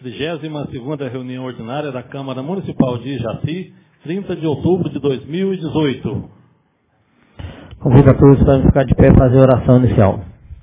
32ª reunião ordinária da Câmara Municipal de Jaci, 30 de outubro de 2018. Convido a todos para ficar de pé e fazer a oração inicial.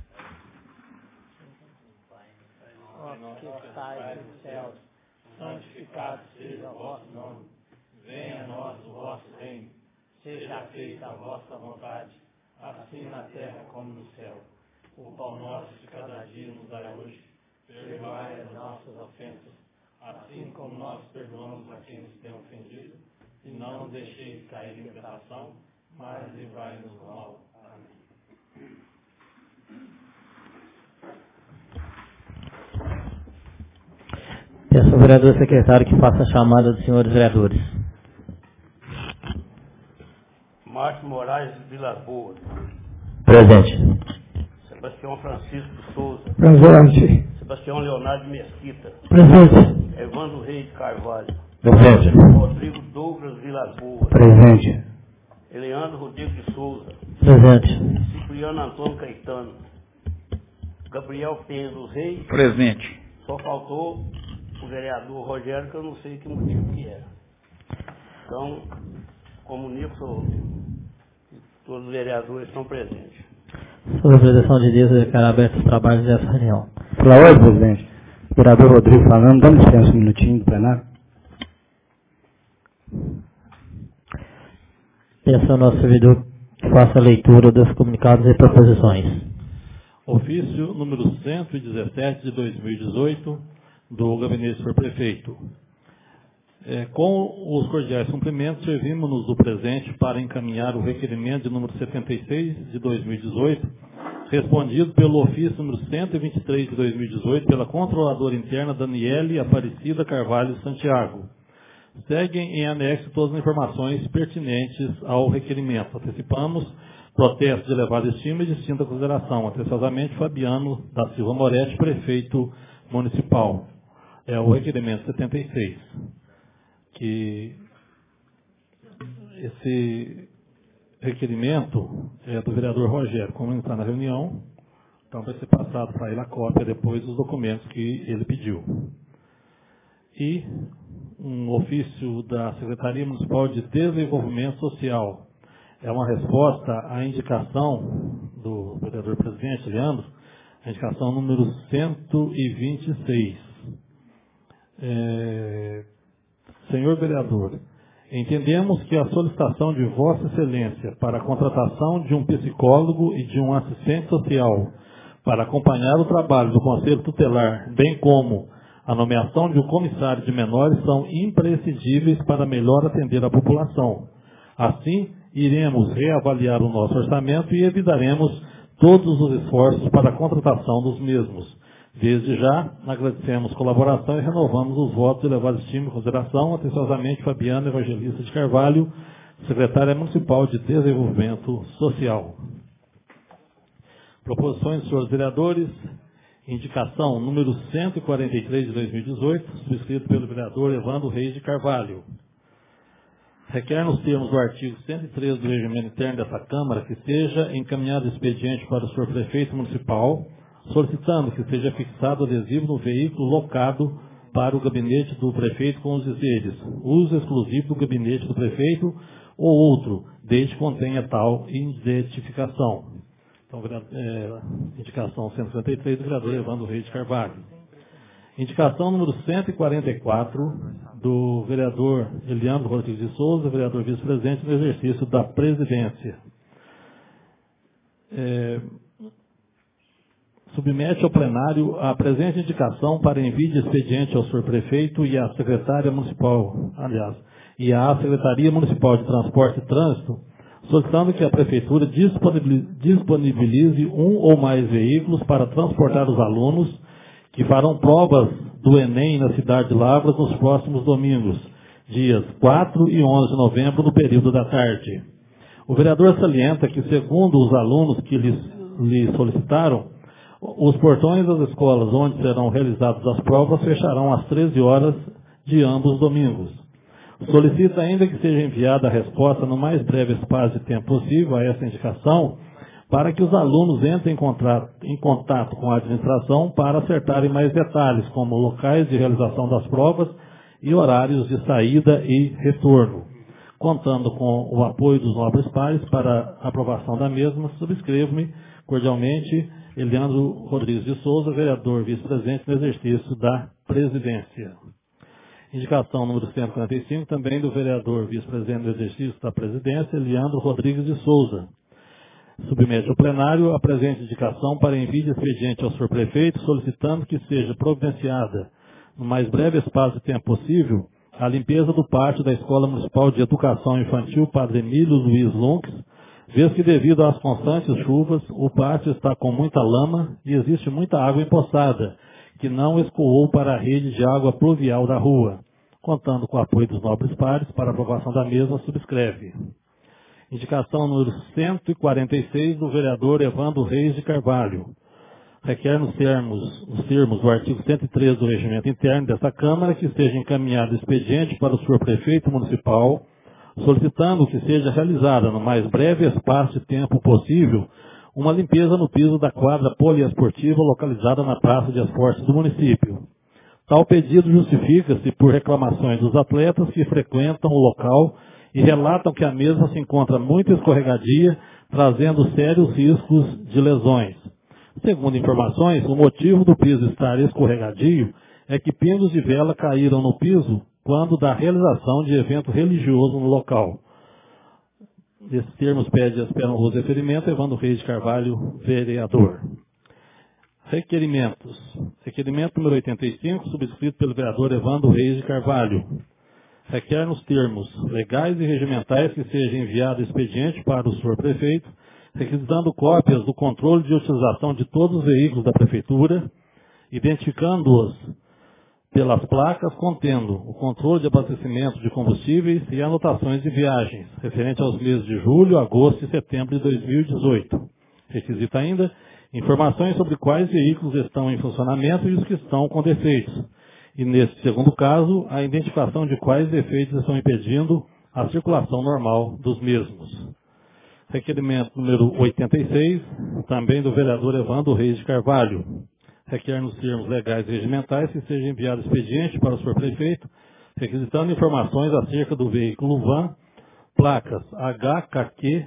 Santificado seja o vosso nome, venha a nós o vosso reino, seja feita a vossa vontade, assim na terra como no céu. O pão nosso de cada dia nos dai hoje, perdoai as nossas ofensas, assim como nós perdoamos a quem nos tem ofendido, e não nos deixeis cair em tentação, mas livrai-nos do mal. Amém. Peço ao vereador secretário que faça a chamada dos senhores vereadores. Márcio Moraes Vilas Boas. Presente. Sebastião Francisco Souza. Presente. Sebastião Leonardo de Mesquita. Presente. Evandro Reis de Carvalho. Presente. Rodrigo Douglas Vilas Boas. Presente. Eleandro Rodrigo de Souza. Presente. Cipriano Antônio Caetano. Gabriel Penha dos Reis. Presente. Só faltou o vereador Rogério, que eu não sei que motivo que era. Então, comunico que todos os vereadores estão presentes. Sob a proteção de Deus, eu declaro abertos os trabalhos dessa reunião. Pela ordem, presidente. Vereador Rodrigo falando, dá licença um minutinho do plenário. Peço ao nosso servidor que faça a leitura dos comunicados e proposições. Ofício número 117 de 2018, do Gabinete do Prefeito. Com os cordiais cumprimentos, servimos-nos do presente para encaminhar o requerimento de número 76 de 2018, respondido pelo ofício número 123 de 2018 pela Controladora Interna Daniele Aparecida Carvalho Santiago. Seguem em anexo todas as informações pertinentes ao requerimento. Antecipamos protesto de elevada estima e distinta consideração. Atenciosamente, Fabiano da Silva Moretti, prefeito municipal. É o requerimento 76. Que esse requerimento é do vereador Rogério. Como ele está na reunião, então vai ser passado para ele a cópia depois dos documentos que ele pediu. E um ofício da Secretaria Municipal de Desenvolvimento Social. É uma resposta à indicação do vereador presidente, Leandro, a indicação número 126. Senhor vereador, entendemos que a solicitação de Vossa Excelência para a contratação de um psicólogo e de um assistente social para acompanhar o trabalho do Conselho Tutelar, bem como a nomeação de um comissário de menores, são imprescindíveis para melhor atender a população. Assim, iremos reavaliar o nosso orçamento e evitaremos todos os esforços para a contratação dos mesmos. Desde já, agradecemos colaboração e renovamos os votos de elevada estima e consideração. Atenciosamente, Fabiana Evangelista de Carvalho, Secretária Municipal de Desenvolvimento Social. Proposições dos senhores vereadores. Indicação número 143 de 2018, subscrito pelo vereador Evandro Reis de Carvalho. Requer nos termos do artigo 113 do regimento interno dessa Câmara que seja encaminhado expediente para o senhor prefeito municipal, solicitando que seja fixado adesivo no veículo locado para o gabinete do prefeito com os dizeres: uso exclusivo do gabinete do prefeito ou outro, desde que contenha tal identificação. Então, indicação 153 do vereador Evandro Reis de Carvalho. Indicação número 144 do vereador Eliandro Rodrigues de Souza, vereador vice-presidente no exercício da presidência. Submete ao plenário a presente indicação para envio de expediente ao senhor prefeito e à secretária municipal, e à Secretaria Municipal de Transporte e Trânsito, solicitando que a prefeitura disponibilize um ou mais veículos para transportar os alunos que farão provas do Enem na cidade de Lavras nos próximos domingos, dias 4 e 11 de novembro, no período da tarde. O vereador salienta que, segundo os alunos que lhe solicitaram, os portões das escolas onde serão realizadas as provas fecharão às 13 horas de ambos os domingos. Solicita ainda que seja enviada a resposta no mais breve espaço de tempo possível a essa indicação, para que os alunos entrem em contato com a administração para acertarem mais detalhes, como locais de realização das provas e horários de saída e retorno. Contando com o apoio dos nobres pares para a aprovação da mesma, subscrevo-me cordialmente Eliandro Rodrigues de Souza, vereador vice-presidente no exercício da presidência. Indicação número 145, também do vereador vice-presidente no exercício da presidência, Eliandro Rodrigues de Souza. Submete ao plenário a presente indicação para envio de expediente ao senhor prefeito, solicitando que seja providenciada, no mais breve espaço de tempo possível, a limpeza do pátio da Escola Municipal de Educação Infantil Padre Emílio Luiz Lunques, vez que devido às constantes chuvas, o pátio está com muita lama e existe muita água empoçada, que não escoou para a rede de água pluvial da rua. Contando com o apoio dos nobres pares, para aprovação da mesma, subscreve. Indicação número 146 do vereador Evandro Reis de Carvalho. Requer nos termos do artigo 103 do Regimento Interno desta Câmara que seja encaminhado expediente para o senhor prefeito municipal, solicitando que seja realizada no mais breve espaço de tempo possível uma limpeza no piso da quadra poliesportiva localizada na Praça de Esportes do município. Tal pedido justifica-se por reclamações dos atletas que frequentam o local e relatam que a mesma se encontra muito escorregadia, trazendo sérios riscos de lesões. Segundo informações, o motivo do piso estar escorregadio é que pingos de vela caíram no piso quando da realização de evento religioso no local. Nesses termos, pede o referimento Evandro Reis de Carvalho, vereador. Requerimentos. Requerimento número 85, subscrito pelo vereador Evandro Reis de Carvalho. Requer nos termos legais e regimentais que seja enviado expediente para o senhor prefeito, requisitando cópias do controle de utilização de todos os veículos da prefeitura, identificando-os pelas placas contendo o controle de abastecimento de combustíveis e anotações de viagens, referente aos meses de julho, agosto e setembro de 2018. Requisita ainda informações sobre quais veículos estão em funcionamento e os que estão com defeitos. E, nesse segundo caso, a identificação de quais defeitos estão impedindo a circulação normal dos mesmos. Requerimento número 86, também do vereador Evandro Reis de Carvalho. Requer nos termos legais e regimentais que seja enviado expediente para o senhor prefeito, requisitando informações acerca do veículo van, placas HKQ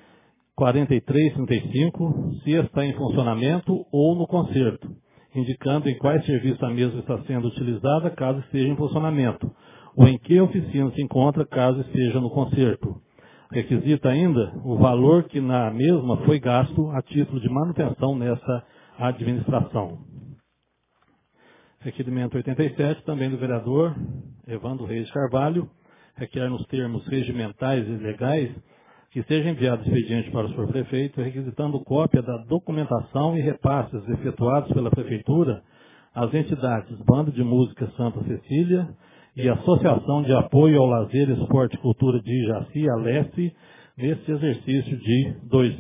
4335, se está em funcionamento ou no conserto, indicando em quais serviços a mesma está sendo utilizada caso esteja em funcionamento, ou em que oficina se encontra caso esteja no conserto. Requisita ainda o valor que na mesma foi gasto a título de manutenção nessa administração. Requerimento 87, também do vereador Evandro Reis de Carvalho, requer nos termos regimentais e legais que seja enviado expediente para o senhor prefeito, requisitando cópia da documentação e repasses efetuados pela prefeitura às entidades Banda de Música Santa Cecília e Associação de Apoio ao Lazer, Esporte e Cultura de Jaci, Aleste, neste exercício de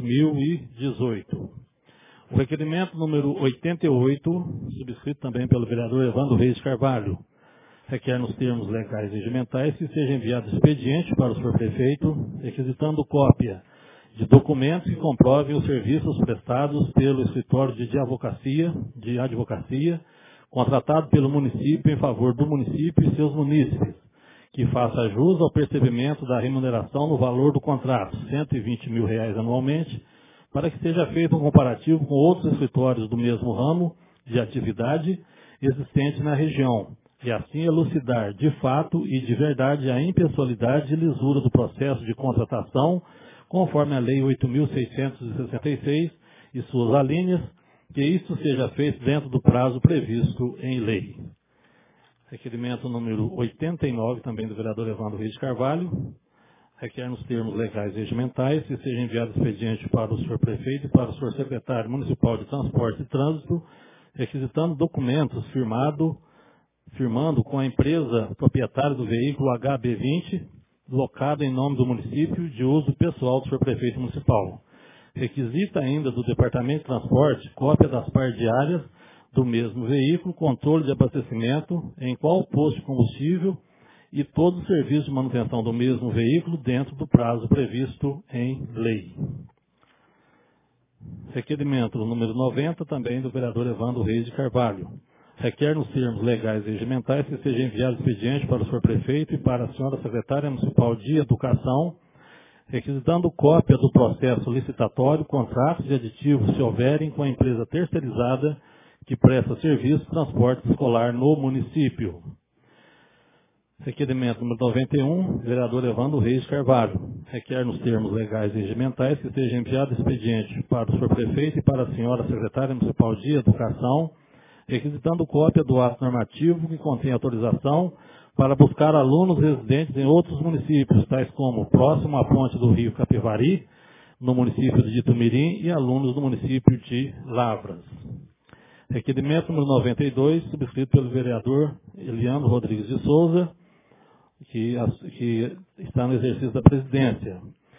2018. O requerimento número 88, subscrito também pelo vereador Evandro Reis de Carvalho, requer nos termos legais e regimentais que seja enviado expediente para o senhor prefeito, requisitando cópia de documentos que comprovem os serviços prestados pelo escritório de advocacia, contratado pelo município em favor do município e seus munícipes, que faça jus ao percebimento da remuneração no valor do contrato, R$ 120 mil anualmente, para que seja feito um comparativo com outros escritórios do mesmo ramo de atividade existente na região, e assim elucidar de fato e de verdade a impessoalidade e lisura do processo de contratação, conforme a Lei 8.666 e suas alíneas, que isto seja feito dentro do prazo previsto em lei. Requerimento número 89, também do vereador Evandro Reis de Carvalho, requer nos termos legais e regimentais que seja enviado expediente para o senhor prefeito e para o senhor secretário municipal de Transporte e Trânsito, requisitando documentos firmando com a empresa proprietária do veículo HB20, locado em nome do município, de uso pessoal do senhor prefeito municipal. Requisita ainda do Departamento de Transporte cópia das partes diárias do mesmo veículo, controle de abastecimento, em qual posto de combustível e todos os serviços de manutenção do mesmo veículo dentro do prazo previsto em lei. Requerimento número 90, também do vereador Evandro Reis de Carvalho. Requer nos termos legais e regimentais que seja enviado expediente para o senhor prefeito e para a senhora secretária municipal de Educação, requisitando cópia do processo licitatório, contratos e aditivos, se houverem, com a empresa terceirizada que presta serviço de transporte escolar no município. Requerimento número 91, vereador Evandro Reis de Carvalho. Requer nos termos legais e regimentais que seja enviado expediente para o senhor prefeito e para a senhora secretária municipal de Educação, requisitando cópia do ato normativo que contém autorização para buscar alunos residentes em outros municípios, tais como próximo à ponte do rio Capivari, no município de Itumirim, e alunos do município de Lavras. Requerimento número 92, subscrito pelo vereador Eliandro Rodrigues de Souza, que está no exercício da presidência.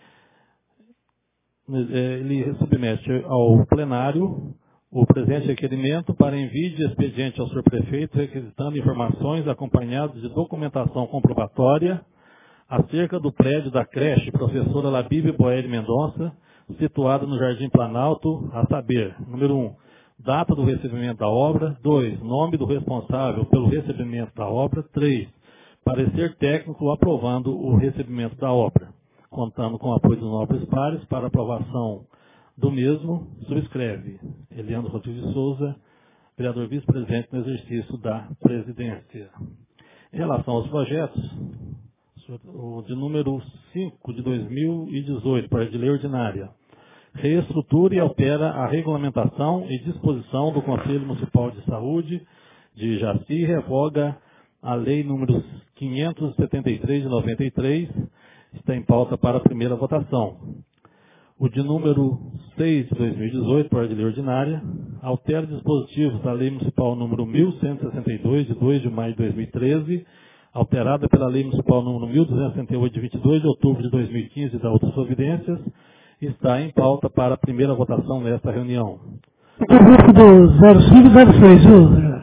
Ele submete ao plenário o presente requerimento para envio de expediente ao senhor prefeito, requisitando informações acompanhadas de documentação comprobatória acerca do prédio da creche Professora Labíbia Boeri Mendonça, situado no Jardim Planalto, a saber, número 1, data do recebimento da obra, 2, nome do responsável pelo recebimento da obra, 3, parecer técnico aprovando o recebimento da obra, contando com o apoio dos nobres pares para aprovação do mesmo, subscreve Eliandro Rodrigues de Souza, vereador vice-presidente no exercício da presidência. Em relação aos projetos, o de número 5 de 2018, projeto de lei ordinária, reestrutura e altera a regulamentação e disposição do Conselho Municipal de Saúde de Jaci e revoga a lei número 573 de 93, está em pauta para a primeira votação. O de número 6 de 2018, projeto de lei ordinária, altera dispositivos da lei municipal número 1162, de 2 de maio de 2013, alterada pela lei municipal número 1268, de 22 de outubro de 2015, da outras providências, está em pauta para a primeira votação nesta reunião. O grupo do 0506, viu?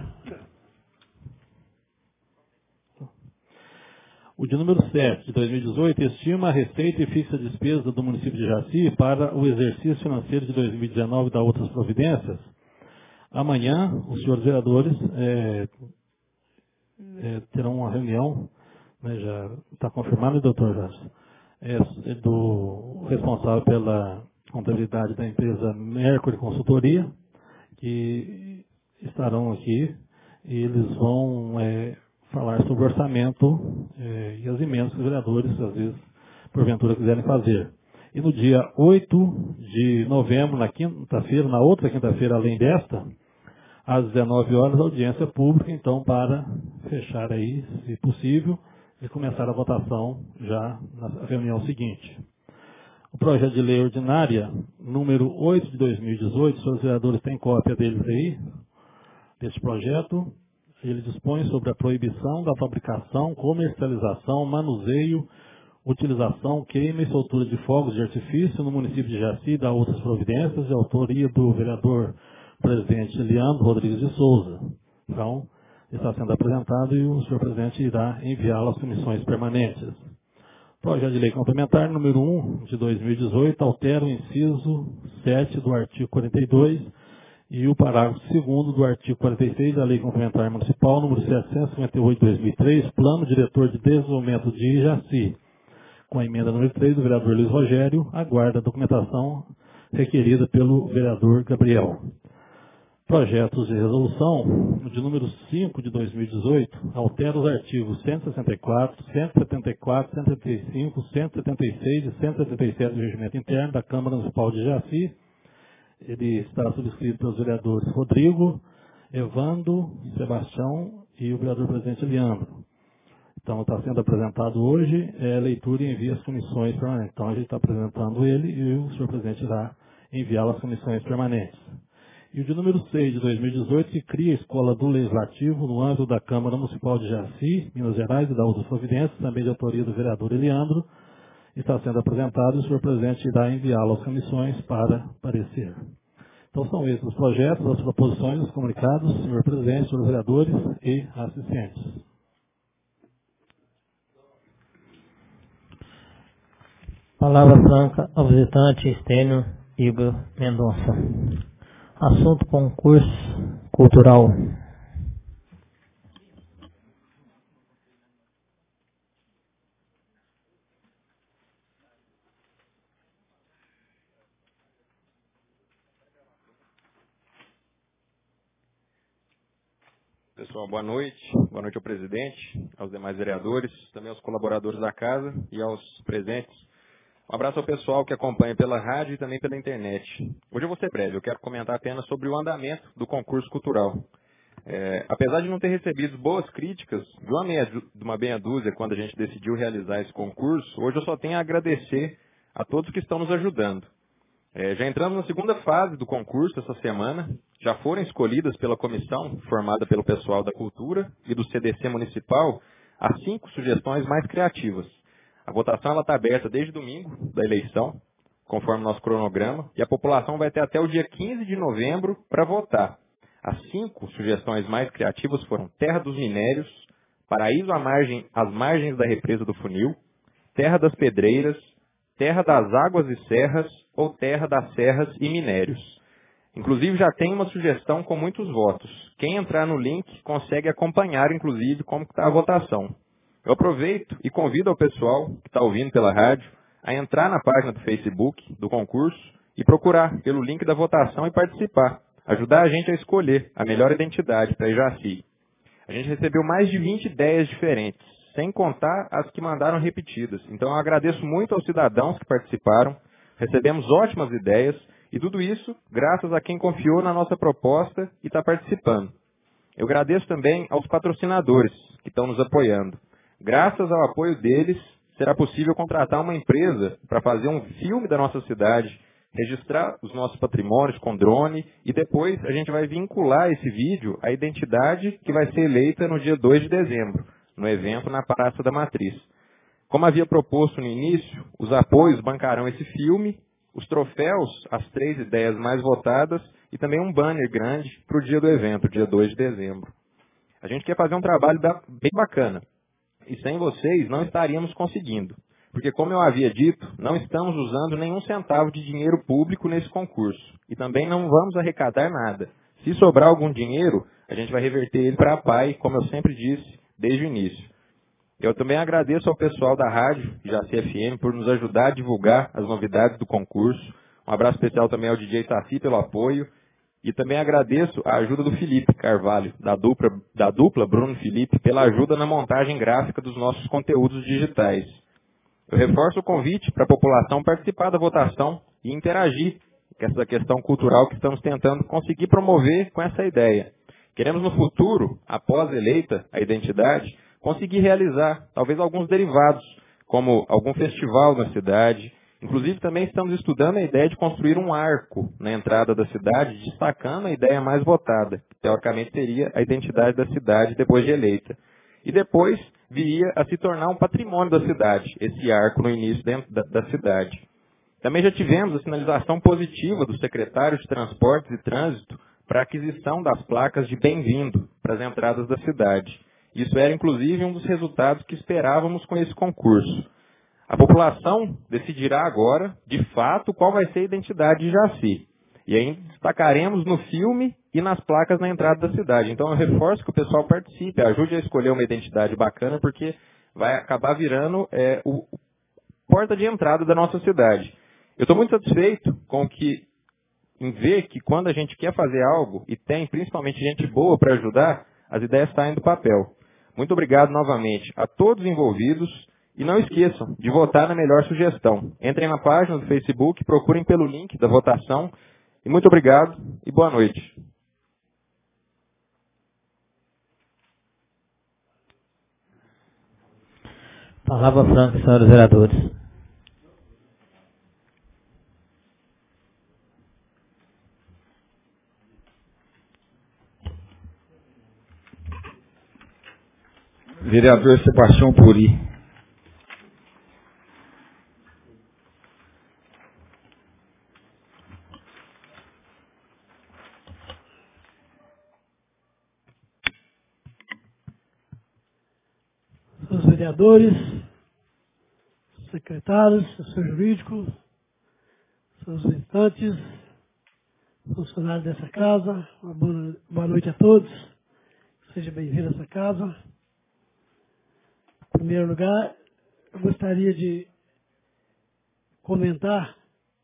O de número 7 de 2018 estima a receita e fixa a despesa do município de Jaci para o exercício financeiro de 2019 da outras providências. Amanhã, os senhores vereadores terão uma reunião, né, já está confirmado, doutor Jorge, do responsável pela contabilidade da empresa Mercury Consultoria, que estarão aqui e eles vão falar sobre o orçamento e as emendas que os vereadores, às vezes, porventura, quiserem fazer. E no dia 8 de novembro, na quinta-feira, na outra quinta-feira, além desta, às 19 horas, audiência pública, então, para fechar aí, se possível, e começar a votação já na reunião seguinte. O projeto de lei ordinária, número 8 de 2018, os senhores vereadores têm cópia deles aí, deste projeto. Ele dispõe sobre a proibição da fabricação, comercialização, manuseio, utilização, queima e soltura de fogos de artifício no município de Jaci e da outras providências, de autoria do vereador presidente Eliandro Rodrigues de Souza. Então, está sendo apresentado e o senhor presidente irá enviá-lo às comissões permanentes. Projeto de lei complementar número 1 de 2018 altera o inciso 7 do artigo 42 e o parágrafo 2º do artigo 46 da Lei Complementar Municipal, número 758 de 2003, Plano Diretor de Desenvolvimento de Jaci. Com a emenda número 3 do vereador Luiz Rogério, aguarda a documentação requerida pelo vereador Gabriel. Projetos de resolução, de número 5 de 2018, altera os artigos 164, 174, 175, 176 e 177 do Regimento Interno da Câmara Municipal de Jaci. Ele está subscrito pelos vereadores Rodrigo, Evandro, Sebastião e o vereador presidente Eliandro. Então, está sendo apresentado hoje, leitura e envio às comissões permanentes. Então, a gente está apresentando ele e o senhor presidente irá enviá-lo às comissões permanentes. E o de número 6 de 2018, que cria a Escola do Legislativo no âmbito da Câmara Municipal de Jaci, Minas Gerais e da outras providências, também de autoria do vereador Eliandro, está sendo apresentado e o senhor presidente irá enviá-lo às comissões para parecer. Então são esses os projetos, as proposições, os comunicados, senhor presidente, senhores vereadores e assistentes. Palavra franca ao visitante Estênio Igor Mendonça. Assunto: concurso cultural. Pessoal, boa noite. Boa noite ao presidente, aos demais vereadores, também aos colaboradores da casa e aos presentes. Um abraço ao pessoal que acompanha pela rádio e também pela internet. Hoje eu vou ser breve, eu quero comentar apenas sobre o andamento do concurso cultural. Apesar de não ter recebido boas críticas de uma meia dúzia quando a gente decidiu realizar esse concurso, hoje eu só tenho a agradecer a todos que estão nos ajudando. Já entramos na segunda fase do concurso essa semana, já foram escolhidas pela comissão, formada pelo pessoal da Cultura e do CDC Municipal, as 5 sugestões mais criativas. A votação está aberta desde domingo da eleição, conforme nosso cronograma, e a população vai ter até o dia 15 de novembro para votar. As 5 sugestões mais criativas foram Terra dos Minérios, Paraíso às margens da represa do Funil, Terra das Pedreiras, Terra das Águas e Serras ou Terra das Serras e Minérios. Inclusive já tem uma sugestão com muitos votos. Quem entrar no link consegue acompanhar, inclusive, como está a votação. Eu aproveito e convido ao pessoal que está ouvindo pela rádio a entrar na página do Facebook do concurso e procurar pelo link da votação e participar. Ajudar a gente a escolher a melhor identidade para Ijaci. A gente recebeu mais de 20 ideias diferentes, sem contar as que mandaram repetidas. Então eu agradeço muito aos cidadãos que participaram, recebemos ótimas ideias e tudo isso graças a quem confiou na nossa proposta e está participando. Eu agradeço também aos patrocinadores que estão nos apoiando. Graças ao apoio deles, será possível contratar uma empresa para fazer um filme da nossa cidade, registrar os nossos patrimônios com drone e depois a gente vai vincular esse vídeo à identidade que vai ser eleita no dia 2 de dezembro, no evento na Praça da Matriz. Como havia proposto no início, os apoios bancarão esse filme, os troféus, as 3 ideias mais votadas e também um banner grande para o dia do evento, dia 2 de dezembro. A gente quer fazer um trabalho bem bacana. E sem vocês não estaríamos conseguindo. Porque, como eu havia dito, não estamos usando nenhum centavo de dinheiro público nesse concurso. E também não vamos arrecadar nada. Se sobrar algum dinheiro, a gente vai reverter ele para a PAI, como eu sempre disse desde o início. Eu também agradeço ao pessoal da rádio, Jaci FM, por nos ajudar a divulgar as novidades do concurso. Um abraço especial também ao DJ Saci pelo apoio. E também agradeço a ajuda do Felipe Carvalho, da dupla Bruno Felipe, pela ajuda na montagem gráfica dos nossos conteúdos digitais. Eu reforço o convite para a população participar da votação e interagir com essa questão cultural que estamos tentando conseguir promover com essa ideia. Queremos no futuro, após eleita a identidade, conseguir realizar talvez alguns derivados, como algum festival na cidade. Inclusive, também estamos estudando a ideia de construir um arco na entrada da cidade, destacando a ideia mais votada, que teoricamente seria a identidade da cidade depois de eleita. E depois viria a se tornar um patrimônio da cidade, esse arco no início dentro da cidade. Também já tivemos a sinalização positiva do secretário de Transportes e Trânsito para a aquisição das placas de bem-vindo para as entradas da cidade. Isso era, inclusive, um dos resultados que esperávamos com esse concurso. A população decidirá agora, de fato, qual vai ser a identidade de Jaci. E aí destacaremos no filme e nas placas na entrada da cidade. Então eu reforço que o pessoal participe, ajude a escolher uma identidade bacana, porque vai acabar virando o porta de entrada da nossa cidade. Eu estou muito satisfeito em ver que quando a gente quer fazer algo e tem principalmente gente boa para ajudar, as ideias saem do papel. Muito obrigado novamente a todos envolvidos. E não esqueçam de votar na melhor sugestão. Entrem na página do Facebook, procurem pelo link da votação. E muito obrigado e boa noite. Palavra franca, senhores vereadores. Vereador Sebastião Puri. Senhores vereadores, secretários, assessor jurídico, seus visitantes, funcionários dessa casa, uma boa noite a todos. Seja bem-vindo a essa casa. Em primeiro lugar, eu gostaria de comentar,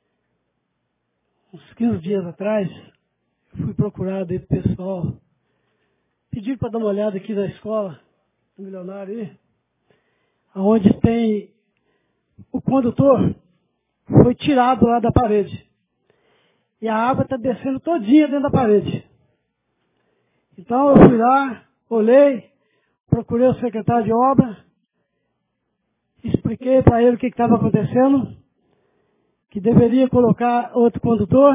uns 15 dias atrás, eu fui procurado aí pro pessoal, pedir para dar uma olhada aqui na escola do milionário aí, onde tem o condutor, foi tirado lá da parede. E a água está descendo todinha dentro da parede. Então eu fui lá, olhei, procurei o secretário de obra, expliquei para ele o que estava acontecendo, que deveria colocar outro condutor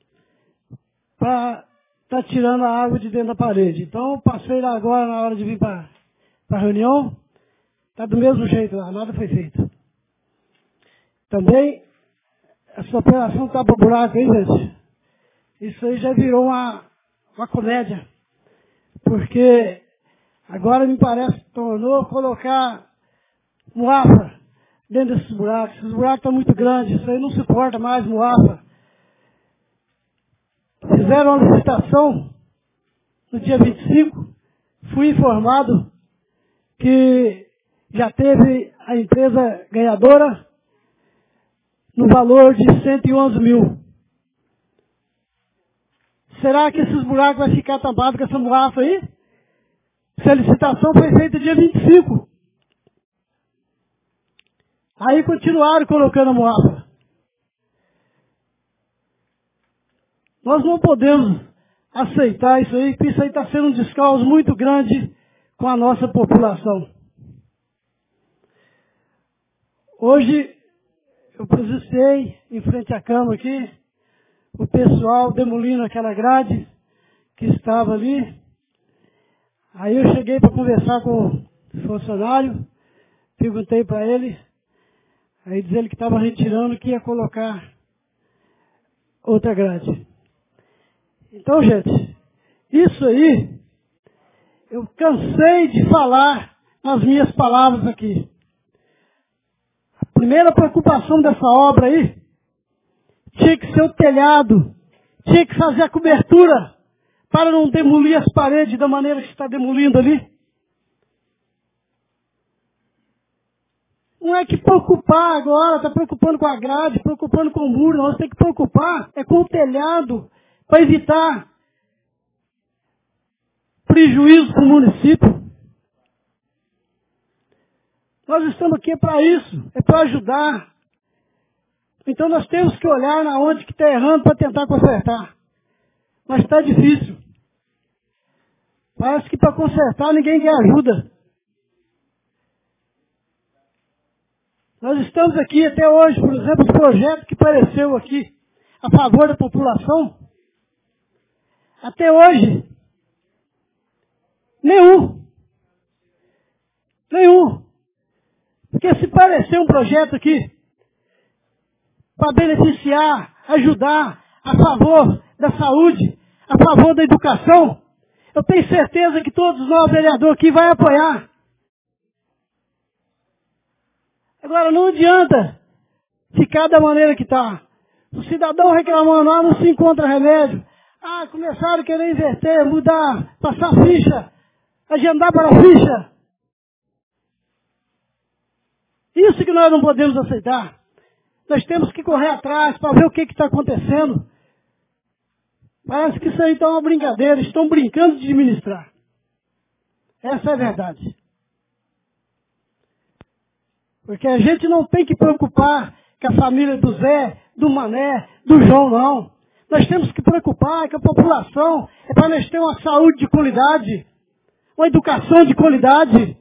para estar tirando a água de dentro da parede. Então eu passei lá agora na hora de vir para a reunião, está do mesmo jeito lá, nada foi feito. Também, essa operação tapa-buraco aí, gente, isso aí já virou uma comédia. Porque agora me parece que tornou colocar muafa dentro desses buracos. Esses buracos estão muito grandes, isso aí não suporta mais muafa. Fizeram uma licitação no dia 25, fui informado que já teve a empresa ganhadora no valor de 111 mil. Será que esses buracos vão ficar tampados com essa muafa aí? Se a licitação foi feita dia 25. Aí continuaram colocando a muafa. Nós não podemos aceitar isso aí, porque isso aí está sendo um descaso muito grande com a nossa população. Hoje, eu presenciei em frente à Câmara aqui, o pessoal demolindo aquela grade que estava ali. Aí eu cheguei para conversar com o funcionário, perguntei para ele, aí diz ele que estava retirando, que ia colocar outra grade. Então, gente, isso aí, eu cansei de falar nas minhas palavras aqui. A primeira preocupação dessa obra aí, tinha que ser o telhado, tinha que fazer a cobertura para não demolir as paredes da maneira que está demolindo ali. Não é que preocupar agora, está preocupando com a grade, preocupando com o muro, nós temos que preocupar é com o telhado, para evitar prejuízo para o município. Nós estamos aqui para isso, é para ajudar. Então nós temos que olhar na onde que está errando para tentar consertar. Mas está difícil. Parece que para consertar ninguém quer ajuda. Nós estamos aqui até hoje, por exemplo, o projeto que apareceu aqui a favor da população, até hoje, nenhum. Porque se parecer um projeto aqui para beneficiar, ajudar a favor da saúde, a favor da educação, eu tenho certeza que todos nós, vereadores aqui, vai apoiar. Agora, não adianta ficar da maneira que está. O cidadão reclamando, não se encontra remédio. Começaram a querer inverter, mudar, passar ficha, agendar para a ficha. Isso que nós não podemos aceitar. Nós temos que correr atrás para ver o que está acontecendo. Parece que isso aí está uma brincadeira, estão brincando de administrar. Essa é a verdade. Porque a gente não tem que preocupar com a família do Zé, do Mané, do João, não. Nós temos que preocupar com a população, é para nós ter uma saúde de qualidade, uma educação de qualidade.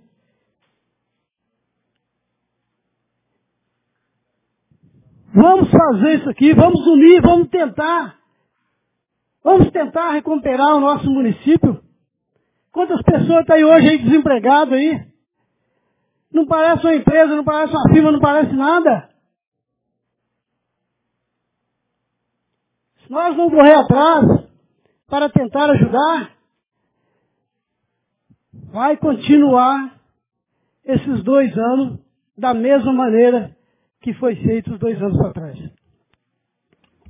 Vamos fazer isso aqui, vamos unir, vamos tentar. Vamos tentar recuperar o nosso município. Quantas pessoas estão aí hoje aí desempregadas aí? Não parece uma empresa, não parece uma firma, não parece nada. Se nós não correr atrás para tentar ajudar, vai continuar esses 2 anos da mesma maneira que foi feito os 2 anos para trás.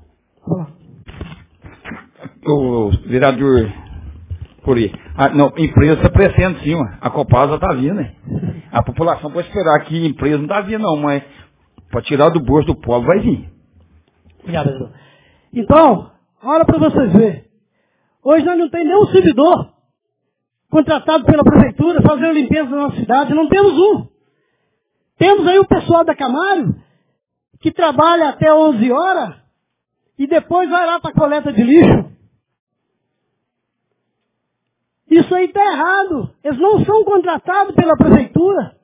O vereador Puri. Não, empresa está crescendo sim, a Copasa está vindo, né? A população pode esperar que a empresa não está vindo não, mas para tirar do bolso do povo vai vir. Obrigado, vereador. Então, olha para vocês verem. Hoje nós não temos nenhum servidor contratado pela prefeitura fazendo limpeza na nossa cidade. Não temos um. Temos aí o pessoal da Camargo que trabalha até 11 horas e depois vai lá para a coleta de lixo. Isso aí está errado. Eles não são contratados pela prefeitura.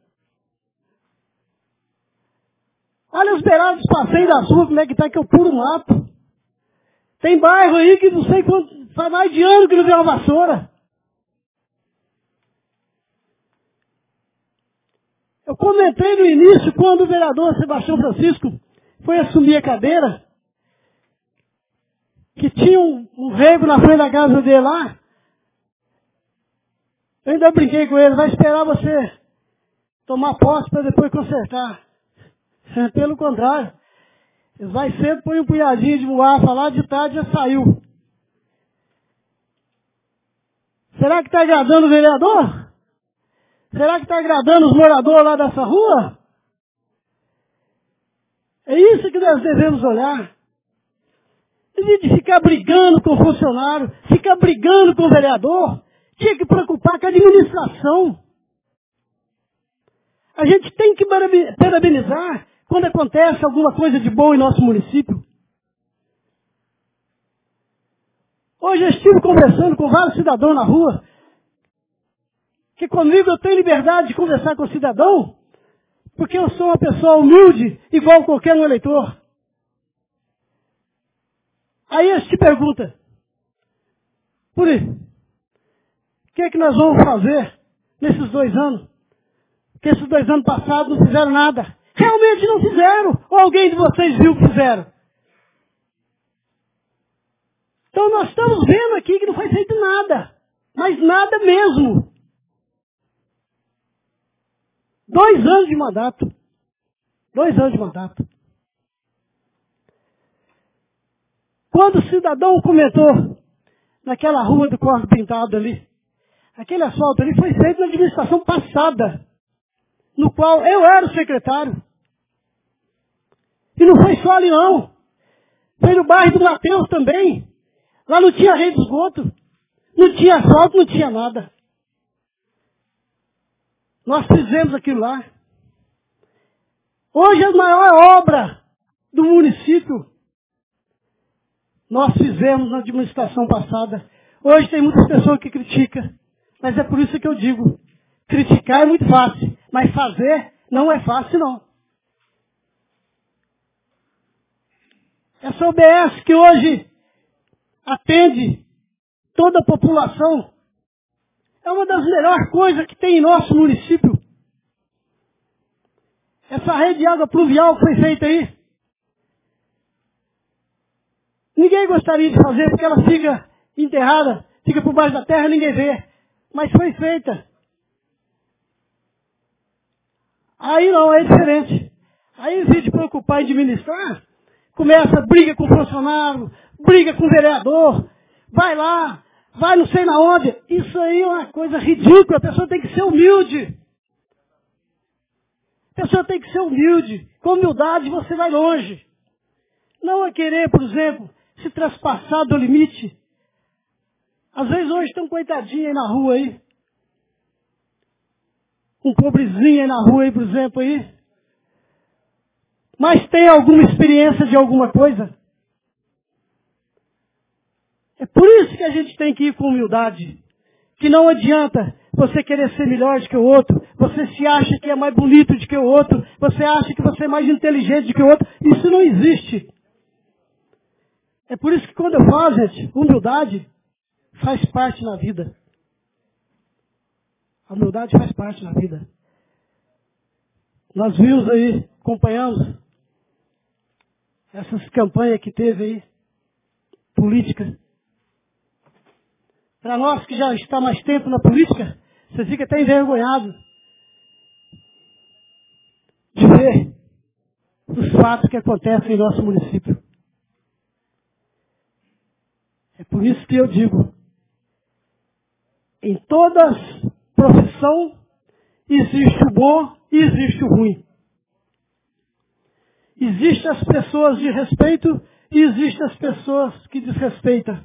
Olha os beirados dos passeios da rua, como é que está, que é o puro mato. Tem bairro aí que não sei quanto, faz mais de ano que não vê uma vassoura. Eu comentei no início, quando o vereador Sebastião Francisco foi assumir a cadeira, que tinha um rego na frente da casa dele lá. Eu ainda brinquei com ele, vai esperar você tomar posse para depois consertar. Pelo contrário, eles vai cedo, põe um punhadinho de muafa lá, de tarde já saiu. Será que está agradando o vereador? Será que está agradando os moradores lá dessa rua? É isso que nós devemos olhar. Em vez de ficar brigando com o funcionário, ficar brigando com o vereador, tinha que preocupar com a administração. A gente tem que parabenizar quando acontece alguma coisa de bom em nosso município. Hoje eu estive conversando com vários cidadãos na rua, que comigo eu tenho liberdade de conversar com o cidadão, porque eu sou uma pessoa humilde, igual qualquer um eleitor. Aí eles te perguntam, Puri, o que é que nós vamos fazer nesses 2 anos? Porque esses 2 anos passados não fizeram nada. Realmente não fizeram. Ou alguém de vocês viu que fizeram? Então nós estamos vendo aqui que não foi feito nada. Mas nada mesmo. 2 anos de mandato. 2 anos de mandato. Quando o cidadão comentou naquela rua do Corpo Pintado ali, aquele asfalto ali foi feito na administração passada, no qual eu era o secretário. E não foi só ali não. Foi no bairro do Mateus também. Lá não tinha rede de esgoto. Não tinha asfalto, não tinha nada. Nós fizemos aquilo lá. Hoje a maior obra do município nós fizemos na administração passada. Hoje tem muitas pessoas que criticam. Mas é por isso que eu digo, criticar é muito fácil, mas fazer não é fácil não. Essa OBS que hoje atende toda a população é uma das melhores coisas que tem em nosso município. Essa rede de água pluvial que foi feita aí, ninguém gostaria de fazer porque ela fica enterrada, fica por baixo da terra e ninguém vê. Mas foi feita. Aí não, é diferente. Aí, em vez de preocupar em administrar, começa briga com o funcionário, briga com o vereador, vai lá, vai não sei na onde. Isso aí é uma coisa ridícula. A pessoa tem que ser humilde. A pessoa tem que ser humilde. Com humildade você vai longe. Não é querer, por exemplo, se traspassar do limite. Às vezes hoje tem um coitadinho aí na rua aí. Um pobrezinho aí na rua aí, por exemplo, aí. Mas tem alguma experiência de alguma coisa. É por isso que a gente tem que ir com humildade. Que não adianta você querer ser melhor do que o outro. Você se acha que é mais bonito do que o outro. Você acha que você é mais inteligente do que o outro. Isso não existe. É por isso que quando eu falo, gente, humildade faz parte na vida. A humildade faz parte na vida. Nós vimos aí, acompanhamos essas campanhas que teve aí, política. Para nós que já está mais tempo na política, você fica até envergonhado de ver os fatos que acontecem em nosso município. É por isso que eu digo, em toda profissão existe o bom e existe o ruim. Existem as pessoas de respeito e existem as pessoas que desrespeitam.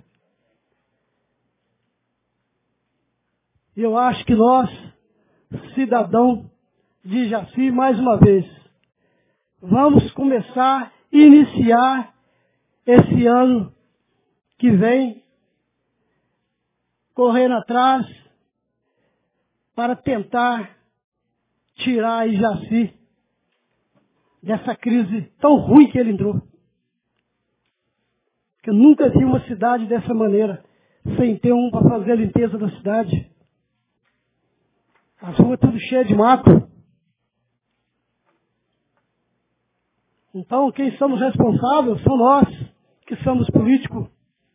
E eu acho que nós, cidadão de Jaci, mais uma vez, vamos começar e iniciar esse ano que vem, correndo atrás, para tentar tirar aí Jaci dessa crise tão ruim que ele entrou. Eu nunca vi uma cidade dessa maneira, sem ter um para fazer a limpeza da cidade. As ruas tudo cheias de mato. Então, quem somos responsáveis são nós, que somos políticos.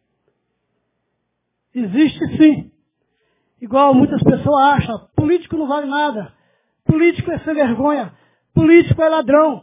Existe sim, igual muitas pessoas acham, político não vale nada, político é sem vergonha, político é ladrão.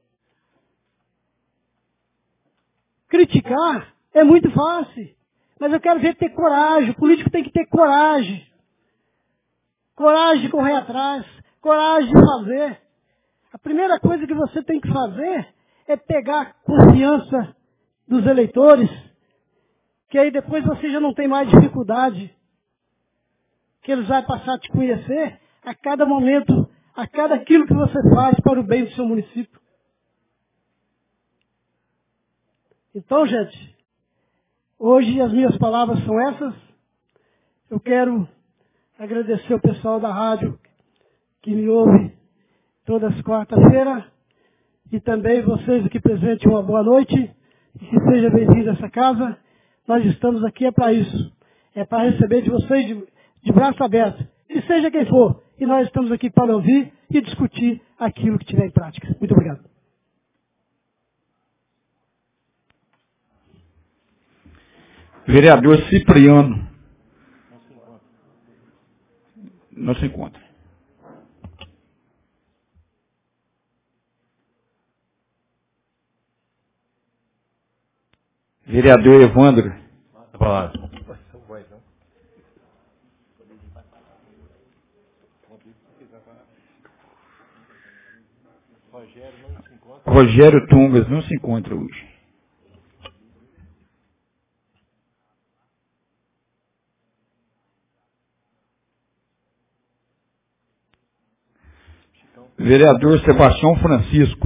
Criticar é muito fácil, mas eu quero ver ter coragem, o político tem que ter coragem. Coragem de correr atrás, coragem de fazer. A primeira coisa que você tem que fazer é pegar a confiança dos eleitores, que aí depois você já não tem mais dificuldade, que eles vão passar a te conhecer a cada momento, a cada aquilo que você faz para o bem do seu município. Então, gente, hoje as minhas palavras são essas. Eu quero agradecer o pessoal da rádio que me ouve todas as quarta-feiras e também vocês aqui presentes, uma boa noite e que seja bem-vindo a essa casa. Nós estamos aqui para isso, é para receber de vocês de braço aberto, e seja quem for, e nós estamos aqui para ouvir e discutir aquilo que tiver em prática. Muito obrigado. Vereador Cipriano. Não se encontra. Vereador Evandro. Rogério Tungas não se encontra hoje. Vereador Sebastião Francisco.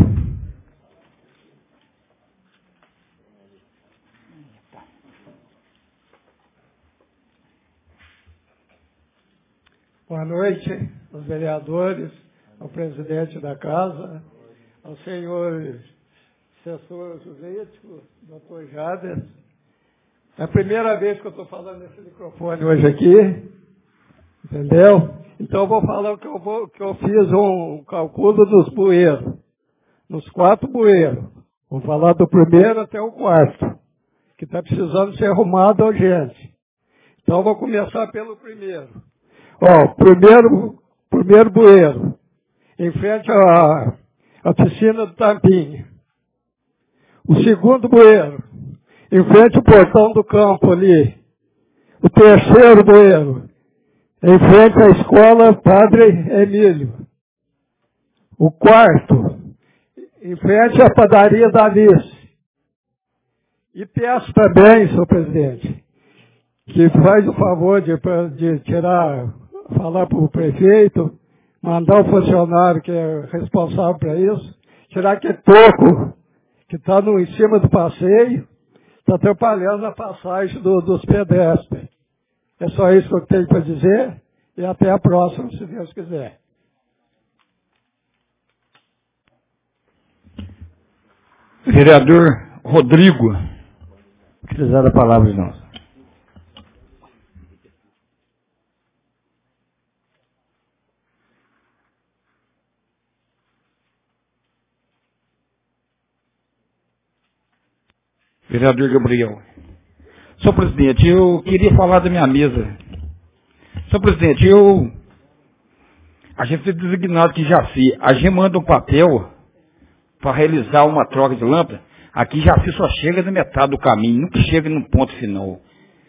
Boa noite aos vereadores, ao presidente da casa, ao senhor assessor jurídico, doutor Jader. É a primeira vez que eu estou falando nesse microfone hoje aqui, entendeu? Então eu vou falar que eu fiz um cálculo dos bueiros, nos 4 bueiros. Vou falar do primeiro até o 4, que está precisando ser arrumado urgente. Então eu vou começar pelo primeiro. Ó, primeiro bueiro, em frente à piscina do Tampinha. O segundo bueiro, em frente ao portão do campo ali. O terceiro bueiro, em frente à escola Padre Emílio. O quarto, em frente à padaria da Alice. E peço também, senhor presidente, que faz o favor de falar para o prefeito, mandar o funcionário que é responsável para isso, tirar aquele toco que está em cima do passeio, está atrapalhando a passagem dos pedestres. É só isso que eu tenho para dizer e até a próxima, se Deus quiser. Vereador Rodrigo. Utilizar a palavra, não. Vereador Gabriel. Senhor presidente, eu queria falar da minha mesa. Senhor presidente, a gente foi designado que Jaci, a gente manda um papel para realizar uma troca de lâmpada, aqui Jaci só chega na metade do caminho, nunca chega no ponto final.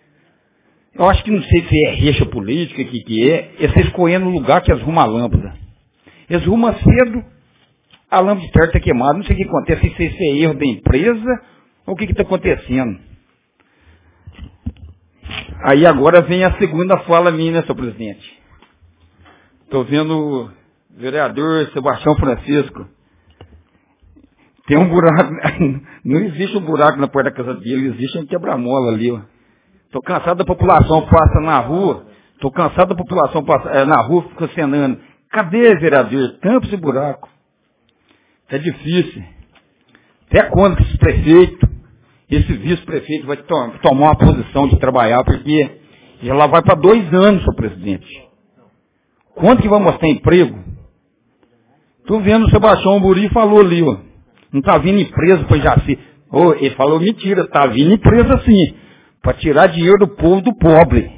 Eu acho que não sei se é recha política, que é você escolhendo o lugar que eles rumam a lâmpada. Eles rumam cedo, a lâmpada de perto está queimada, não sei o que acontece, não sei se é erro da empresa ou o que está acontecendo. Aí agora vem a segunda fala minha, né, senhor presidente? Estou vendo o vereador Sebastião Francisco. Tem um buraco, não existe um buraco na porta da casa dele, existe um quebra-mola ali, ó. Estou cansado da população passa na rua, estou cansado da população passa na rua, fica acenando. Cadê, vereador? Tampa esse buraco. É difícil. Até quando esse prefeito, esse vice-prefeito vai tomar uma posição de trabalhar, porque ela vai para 2 anos, senhor presidente. Quanto que vai mostrar emprego? Estou vendo o Sebastião Buri falou ali, ó. Não está vindo empresa para Jaci. Oh, ele falou mentira, está vindo empresa sim. Para tirar dinheiro do povo do pobre.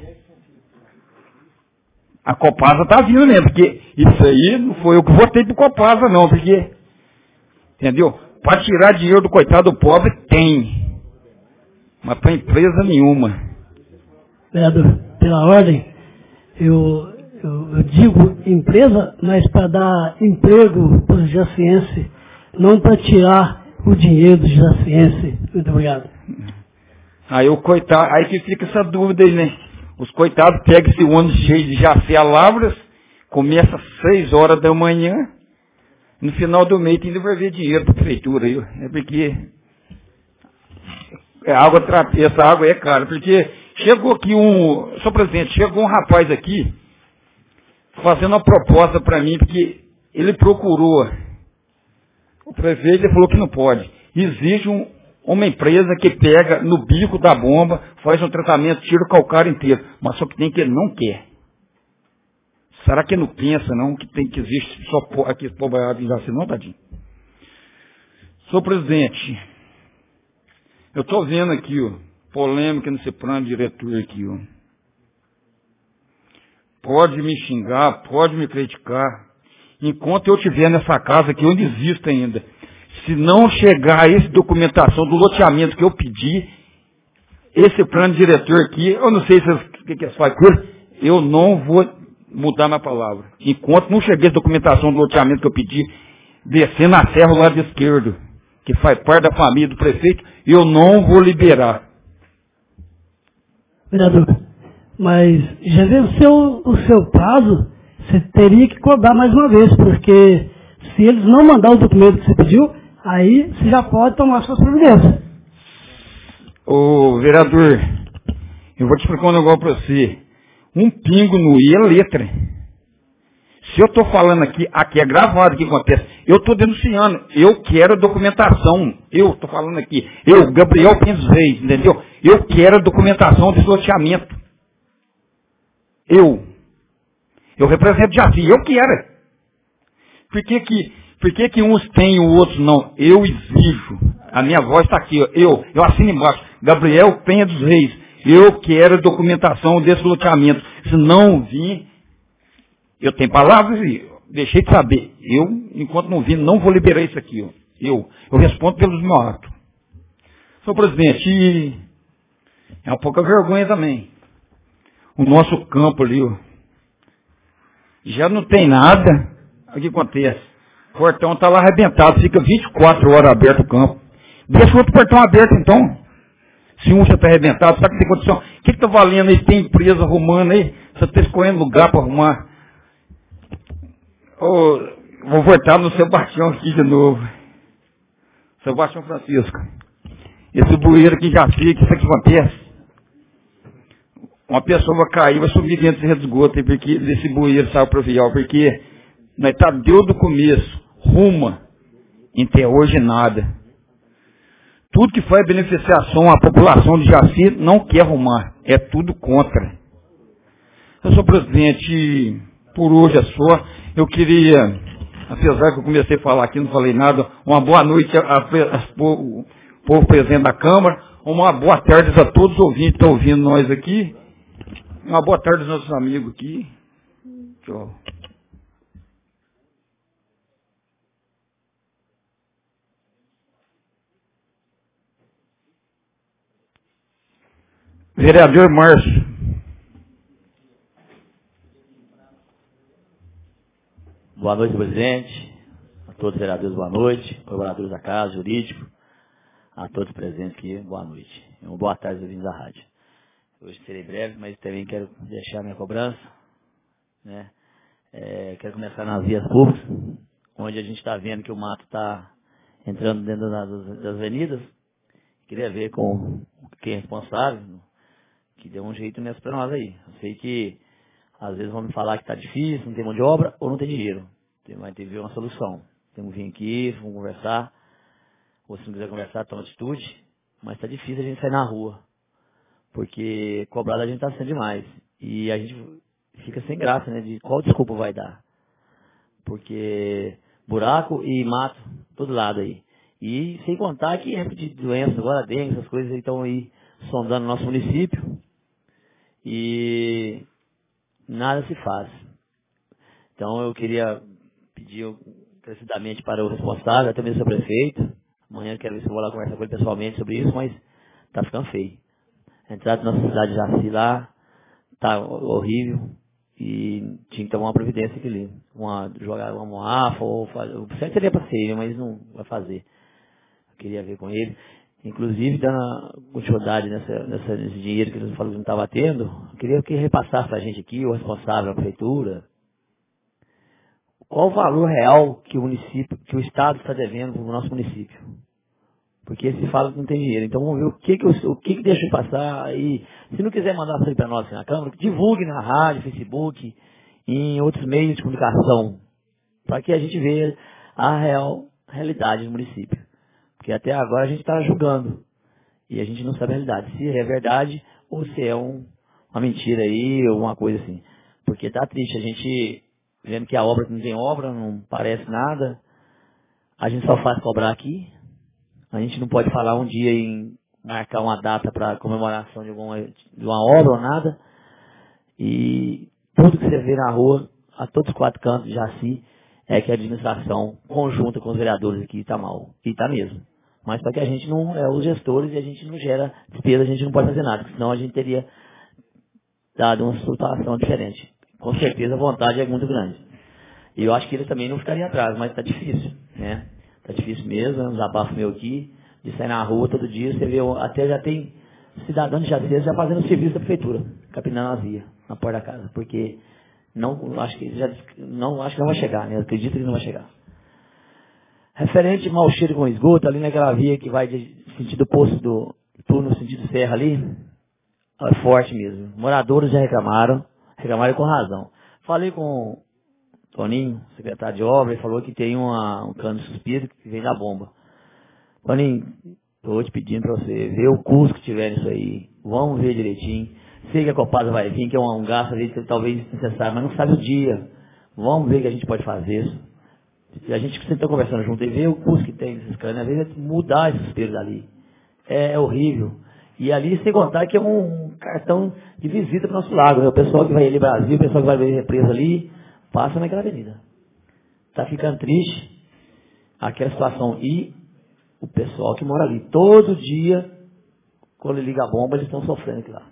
A Copasa está vindo mesmo, porque isso aí não foi eu que votei para Copasa não, porque, entendeu? Para tirar dinheiro do coitado do pobre tem, mas para empresa nenhuma. Vereador, pela ordem, eu digo empresa, mas para dar emprego para os jacienses, não para tirar o dinheiro dos jacienses. Muito obrigado. Aí o coitado, aí que fica essa dúvida aí, né? Os coitados pegam esse ônibus cheio de Jaci a Lavras, começa às 6 horas da manhã, no final do mês ainda vai ver dinheiro para a prefeitura aí. É porque essa água é cara, porque chegou aqui senhor presidente, chegou um rapaz aqui fazendo uma proposta para mim, porque ele procurou o prefeito e falou que não pode. Existe uma empresa que pega no bico da bomba, faz um tratamento, tira o calcário inteiro, mas só que tem que ele não quer. Será que ele não pensa não que existe só aqui povoado em Jaci não, tadinho? Senhor presidente, eu estou vendo aqui, ó, polêmica nesse plano diretor aqui, ó. Pode me xingar, pode me criticar. Enquanto eu estiver nessa casa aqui, eu não desisto ainda. Se não chegar essa documentação do loteamento que eu pedi, esse plano diretor aqui, eu não sei o que eles fazem com ele, eu não vou mudar minha palavra. Enquanto não chegar essa documentação do loteamento que eu pedi, descendo a serra do lado esquerdo, que faz parte da família do prefeito, eu não vou liberar. Vereador, mas já venceu o seu prazo, você teria que cobrar mais uma vez, porque se eles não mandar o documento que você pediu, aí você já pode tomar suas providências. Ô, vereador, eu vou te explicar um negócio para você. Um pingo no i é letra. Se eu estou falando aqui é gravado o que acontece. Eu estou denunciando. Eu quero a documentação. Eu estou falando aqui. Eu, Gabriel Pintos Reis, entendeu? Eu quero a documentação desse loteamento. Eu represento Jaci. Eu quero. Por que que uns têm e os outros não? Eu exijo. A minha voz está aqui. Ó. Eu assino embaixo. Gabriel Penha dos Reis. Eu quero a documentação desse loteamento. Se não vir, eu tenho palavras e deixei de saber. Eu, enquanto não vir, não vou liberar isso aqui. Ó. Eu respondo pelos meus atos. Senhor presidente, é uma pouca vergonha também. O nosso campo ali, ó, já não tem nada. O que acontece? O portão está lá arrebentado, fica 24 horas aberto o campo. Deixa o outro portão aberto então. Se um já está arrebentado, sabe o que tem condição? O que está valendo aí? Tem empresa arrumando aí? Você está escolhendo lugar para arrumar. Vou voltar no Sebastião aqui de novo. Sebastião Francisco. Esse bueiro aqui já fica, isso aqui acontece. Uma pessoa vai cair, vai subir dentro desse esgoto, porque desse bueiro saiu para o vial, porque nós está desde o começo, ruma, e até hoje nada. Tudo que foi beneficiação à população de Jaci não quer arrumar, é tudo contra. Senhor presidente, por hoje é só, eu queria, apesar que eu comecei a falar aqui, não falei nada, uma boa noite ao povo presente da Câmara, uma boa tarde a todos os ouvintes que estão ouvindo nós aqui, uma boa tarde aos nossos amigos aqui. Tchau. Vereador Márcio. Boa noite, presidente. A todos os vereadores, boa noite. Colaboradores da casa, jurídico. A todos presentes aqui, boa noite. Uma boa tarde, ouvintes da rádio. Hoje serei breve, mas também quero deixar minha cobrança, né? Quero começar nas vias públicas, onde a gente está vendo que o mato está entrando dentro das avenidas. Queria ver com quem é responsável, que dê um jeito nessa para nós aí. Eu sei que às vezes vão me falar que está difícil, não tem mão de obra ou não tem dinheiro. Vai ter que ver uma solução. Temos que vir aqui, vamos conversar. Ou se não quiser conversar, toma atitude. Mas está difícil a gente sair na rua. Porque cobrado a gente está sendo demais. E a gente fica sem graça, né? De qual desculpa vai dar. Porque buraco e mato, todo lado aí. E sem contar que de doenças, agora dengue, essas coisas estão aí sondando o nosso município. E nada se faz. Então eu queria pedir encarecidamente para o responsável, até mesmo o prefeito. Amanhã eu quero ver se eu vou lá conversar com ele pessoalmente sobre isso, mas tá ficando feio. A entrada da nossa cidade de Jaci lá tá horrível e tinha que tomar uma providência aqui ali. Jogar uma moafa ou fazer. O certo seria para ser, mas não vai fazer. Eu queria ver com ele. Inclusive, dando continuidade nesse dinheiro que ele falou que não estava tendo, eu queria que repassasse para a gente aqui, o responsável da prefeitura, qual o valor real que o Estado está devendo para o nosso município. Porque se fala que não tem dinheiro. Então vamos ver o que deixa eu passar aí. Se não quiser mandar para nós aqui na Câmara, divulgue na rádio, Facebook, em outros meios de comunicação, para que a gente veja a realidade do município. Porque até agora a gente está julgando. E a gente não sabe a realidade. Se é verdade ou se é uma mentira aí, ou uma coisa assim. Porque tá triste. A gente vendo que a obra não tem obra, não parece nada. A gente só faz cobrar aqui. A gente não pode falar um dia em marcar uma data para comemoração de uma obra ou nada. E tudo que você vê na rua, a todos os 4 cantos de Jaci, é que a administração conjunta com os vereadores aqui está mal. E está mesmo. Mas só que a gente não é os gestores e a gente não gera despesa, a gente não pode fazer nada. Senão a gente teria dado uma situação diferente. Com certeza a vontade é muito grande. E eu acho que ele também não ficaria atrás, mas está difícil, né? Está difícil mesmo, é um desabafo meu aqui, de sair na rua todo dia, você vê, até já tem cidadão de Jaci já fazendo serviço da prefeitura, capinando as vias na porta da casa, porque acho que não vai chegar, né? Eu acredito que não vai chegar. Referente ao mau cheiro com esgoto, ali naquela via que vai de sentido poço do túnel, sentido serra ali, é forte mesmo. Moradores já reclamaram com razão. Falei com o Toninho, secretário de obra, ele falou que tem um cano de suspiro que vem da bomba. Toninho, estou te pedindo para você ver o custo que tiver nisso aí. Vamos ver direitinho. Sei que a Copasa vai vir, que é um gasto ali, talvez necessário, mas não sabe o dia. Vamos ver o que a gente pode fazer isso. A gente sentou conversando junto e vê o custo que tem nesses canos. Às vezes é mudar esses suspeiros dali. É horrível. E ali, sem contar que é um cartão de visita para o nosso lago. Né? O pessoal que vai ali Brasil, o pessoal que vai ver represa ali, passa naquela avenida. Está ficando triste aquela situação. E o pessoal que mora ali, todo dia, quando ele liga a bomba, eles estão sofrendo aqui lá.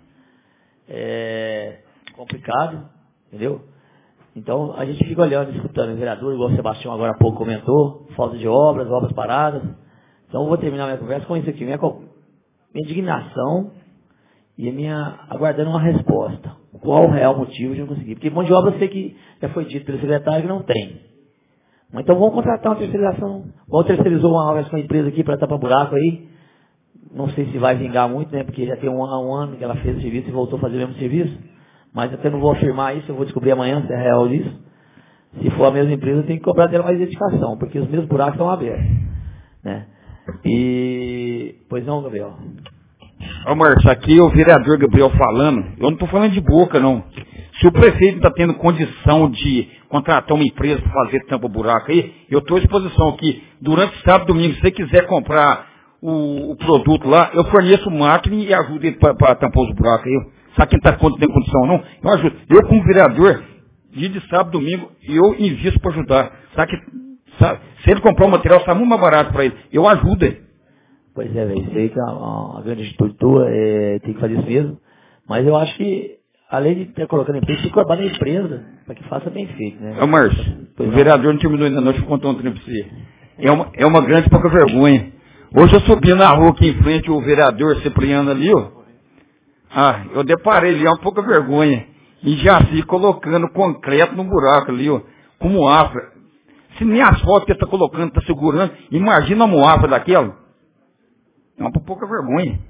É complicado, entendeu? Então, a gente fica olhando, escutando o vereador, igual o Sebastião agora há pouco comentou, falta de obras paradas. Então, eu vou terminar minha conversa com isso aqui. Minha indignação e aguardando uma resposta. Qual o real motivo de não conseguir? Porque mão de obra eu sei que já foi dito pelo secretário que não tem. Mas então vamos contratar uma terceirização. Igual terceirizou uma empresa aqui para tapar buraco aí. Não sei se vai vingar muito, né? Porque já tem um ano que ela fez o serviço e voltou a fazer o mesmo serviço. Mas até não vou afirmar isso, eu vou descobrir amanhã se é real isso. Se for a mesma empresa, tem que cobrar dela mais identificação, porque os mesmos buracos estão abertos. Né? Pois não, Gabriel. Ô Marcos, aqui é o vereador Gabriel falando, eu não estou falando de boca, não. Se o prefeito está tendo condição de contratar uma empresa para fazer tampa-buraco aí, eu estou à disposição aqui. Durante sábado e domingo, se você quiser comprar o produto lá, eu forneço máquina e ajudo ele para tampar os buracos aí. Sabe quem tem condição ou não? Eu ajudo. Eu, como vereador, dia de sábado e domingo, eu invisto para ajudar. Sabe, se ele comprar o material, sai muito mais barato para ele. Eu ajudo ele. Pois é, velho. Sei que a grande atitude tua tem que fazer isso mesmo. Mas eu acho que além de estar colocando empresa, tem que cobrar na empresa para que faça bem feito, né? Ô, Márcio, o vereador não terminou ainda não, deixa eu contar um trem pra você. É uma grande pouca vergonha. Hoje eu subi na rua aqui em frente, o vereador Cipriano ali, ó. Eu deparei ali, é uma pouca vergonha. E Jaci colocando concreto no buraco ali, ó. Com moafra. Se nem asfalto que ele está colocando, está segurando, imagina a moafra daquela. É uma pouca vergonha.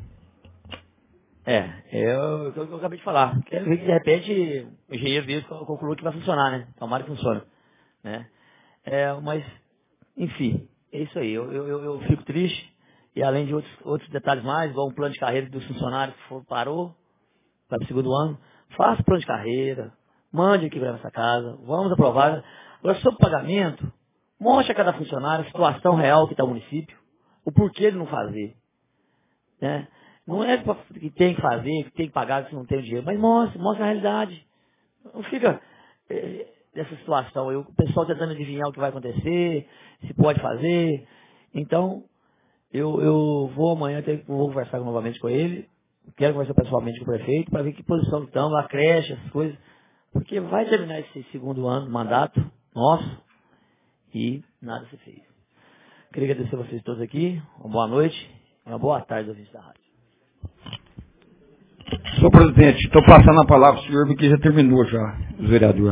Eu acabei de falar. Quero ver que de repente o engenheiro dele concluiu que vai funcionar, né? Tomara que funcione. Né? Mas, enfim, é isso aí. Eu fico triste. E além de outros detalhes mais, igual um plano de carreira dos funcionários que parou, vai para o segundo ano, faça o plano de carreira, mande aqui para essa casa, vamos aprovar. Agora, sobre o pagamento, mostre a cada funcionário a situação real que está o município, o porquê de não fazer. Né? Não é que tem que fazer, que tem que pagar se não tem o dinheiro, mas mostra a realidade. Não fica dessa situação aí, o pessoal tentando adivinhar o que vai acontecer, se pode fazer. Então, eu vou amanhã, vou conversar novamente com ele, quero conversar pessoalmente com o prefeito, para ver que posição estamos, a creche, essas coisas, porque vai terminar esse segundo ano do mandato nosso e nada se fez. Queria agradecer a vocês todos aqui, uma boa noite e uma boa tarde, ouvintes da rádio. Senhor presidente, estou passando a palavra para o senhor, porque já terminou já, o vereador.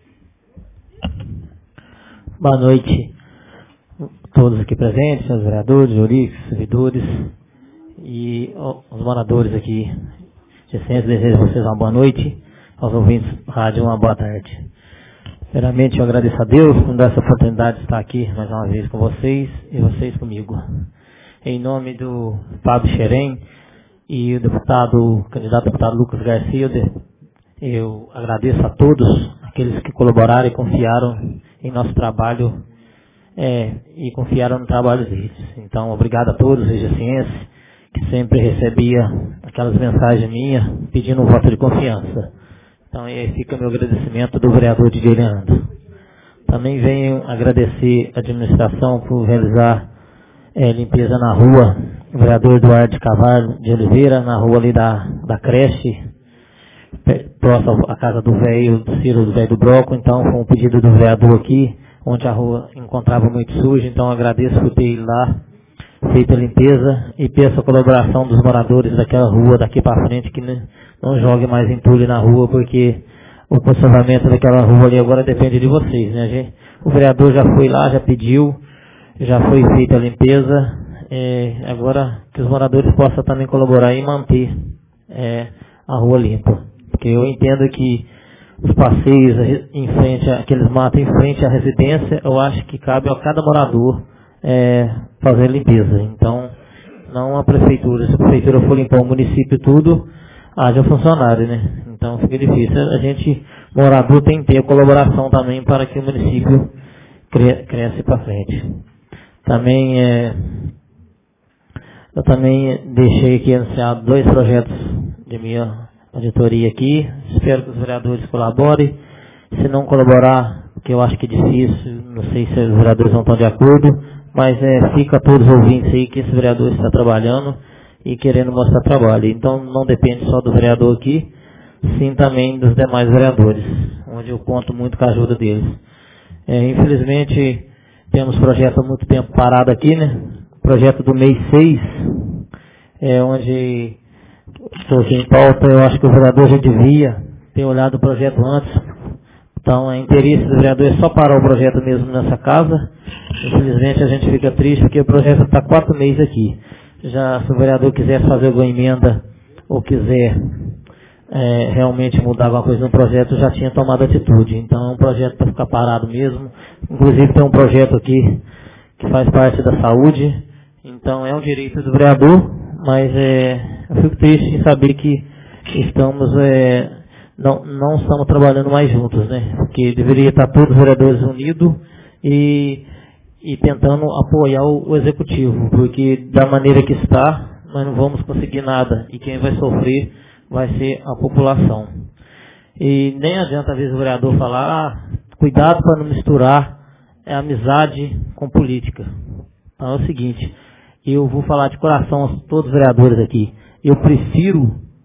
Boa noite a todos aqui presentes, senhores vereadores, jurídicos, servidores e os moradores aqui de Centro. Desejo a vocês uma boa noite, aos ouvintes da rádio uma boa tarde. Primeiramente, eu agradeço a Deus por dar essa oportunidade de estar aqui mais uma vez com vocês e vocês comigo. Em nome do Fábio Xerém e o candidato deputado Lucas Garcia, eu agradeço a todos aqueles que colaboraram e confiaram em nosso trabalho e confiaram no trabalho deles. Então, obrigado a todos, Regiaciense, que sempre recebia aquelas mensagens minhas pedindo um voto de confiança. Então, aí fica meu agradecimento do vereador de Leandro. Também venho agradecer a administração por realizar limpeza na rua, o vereador Eduardo de Carvalho de Oliveira, na rua ali da creche, próximo à casa do velho, do Ciro do velho do Broco. Então, foi um pedido do vereador aqui, onde a rua encontrava muito suja. Então, agradeço por ter ido lá, feito a limpeza, e peço a colaboração dos moradores daquela rua daqui para frente, que não jogue mais entulho na rua, porque o conservamento daquela rua ali agora depende de vocês, né, gente? O vereador já foi lá, já pediu, já foi feita a limpeza, agora que os moradores possam também colaborar e manter a rua limpa. Porque eu entendo que os passeios em frente, aqueles matos em frente à residência, eu acho que cabe a cada morador fazer limpeza. Então, não a prefeitura. Se a prefeitura for limpar o município tudo, haja funcionário, né? Então fica difícil. A gente, morador, tem que ter a colaboração também para que o município cresça para frente. Também, eu também deixei aqui anunciado 2 projetos de minha auditoria aqui. Espero que os vereadores colaborem. Se não colaborar, que eu acho que é difícil, não sei se os vereadores não estão de acordo, mas fica a todos os ouvintes aí que esse vereador está trabalhando e querendo mostrar trabalho. Então não depende só do vereador aqui, sim também dos demais vereadores, onde eu conto muito com a ajuda deles. Infelizmente, temos projeto há muito tempo parado aqui, né? Projeto do mês 6, onde estou aqui em pauta. Eu acho que o vereador já devia ter olhado o projeto antes. Então, é interesse do vereador é só parar o projeto mesmo nessa casa. Infelizmente, a gente fica triste porque o projeto está 4 meses aqui. Já, se o vereador quiser fazer alguma emenda ou quiser realmente mudar alguma coisa no projeto, já tinha tomado atitude. Então, é um projeto para ficar parado mesmo. Inclusive, tem um projeto aqui que faz parte da saúde. Então, é um direito do vereador, mas eu fico triste em saber que estamos... não estamos trabalhando mais juntos, né? Porque deveria estar todos os vereadores unidos e tentando apoiar o executivo, porque da maneira que está, nós não vamos conseguir nada, e quem vai sofrer vai ser a população. E nem adianta às vezes o vereador falar, cuidado para não misturar amizade com política. Então é o seguinte, eu vou falar de coração a todos os vereadores aqui, eu prefiro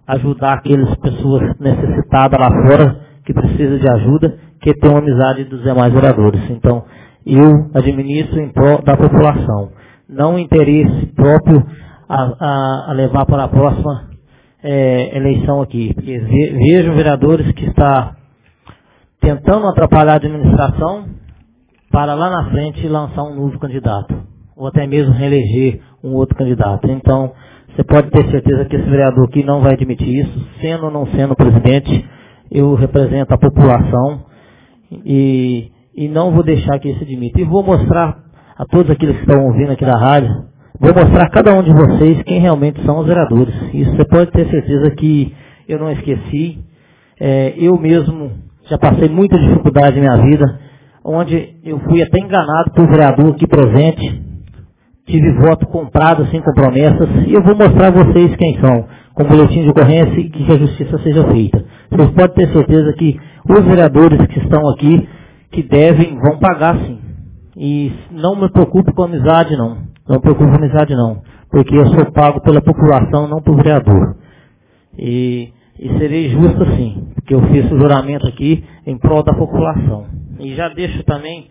ajudar aquelas pessoas necessitadas lá fora, que precisam de ajuda, que tem uma amizade dos demais vereadores. Então, eu administro em prol da população. Não interesse próprio a levar para a próxima eleição aqui. Porque vejo vereadores que estão tentando atrapalhar a administração para lá na frente lançar um novo candidato. Ou até mesmo reeleger um outro candidato. Então, você pode ter certeza que esse vereador aqui não vai admitir isso, sendo ou não sendo presidente. Eu represento a população e não vou deixar que isso admita. E vou mostrar a todos aqueles que estão ouvindo aqui da rádio, vou mostrar a cada um de vocês quem realmente são os vereadores. Isso você pode ter certeza que eu não esqueci. Eu mesmo já passei muita dificuldade na minha vida, onde eu fui até enganado por vereador aqui presente. Tive voto comprado sem promessas, e eu vou mostrar a vocês quem são, com boletim de ocorrência e que a justiça seja feita. Vocês podem ter certeza que os vereadores que estão aqui, que devem, vão pagar sim. E não me preocupe com amizade não. Não me preocupe com amizade não. Porque eu sou pago pela população, não por vereador. E serei justo sim. Porque eu fiz o juramento aqui em prol da população. E já deixo também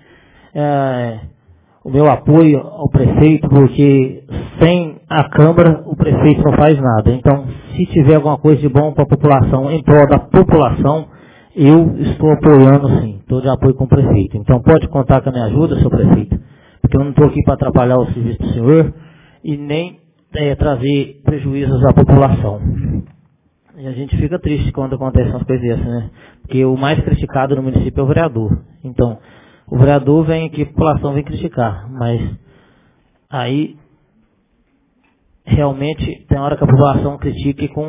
o meu apoio ao prefeito, porque sem a Câmara o prefeito não faz nada. Então, se tiver alguma coisa de bom para a população, em prol da população, eu estou apoiando sim, estou de apoio com o prefeito. Então pode contar com a minha ajuda, seu prefeito, porque eu não estou aqui para atrapalhar o serviço do senhor e nem trazer prejuízos à população. E a gente fica triste quando acontecem umas coisas dessas, né? Porque o mais criticado no município é o vereador. Então, o vereador vem aqui, a população vem criticar, mas aí realmente tem hora que a população critique com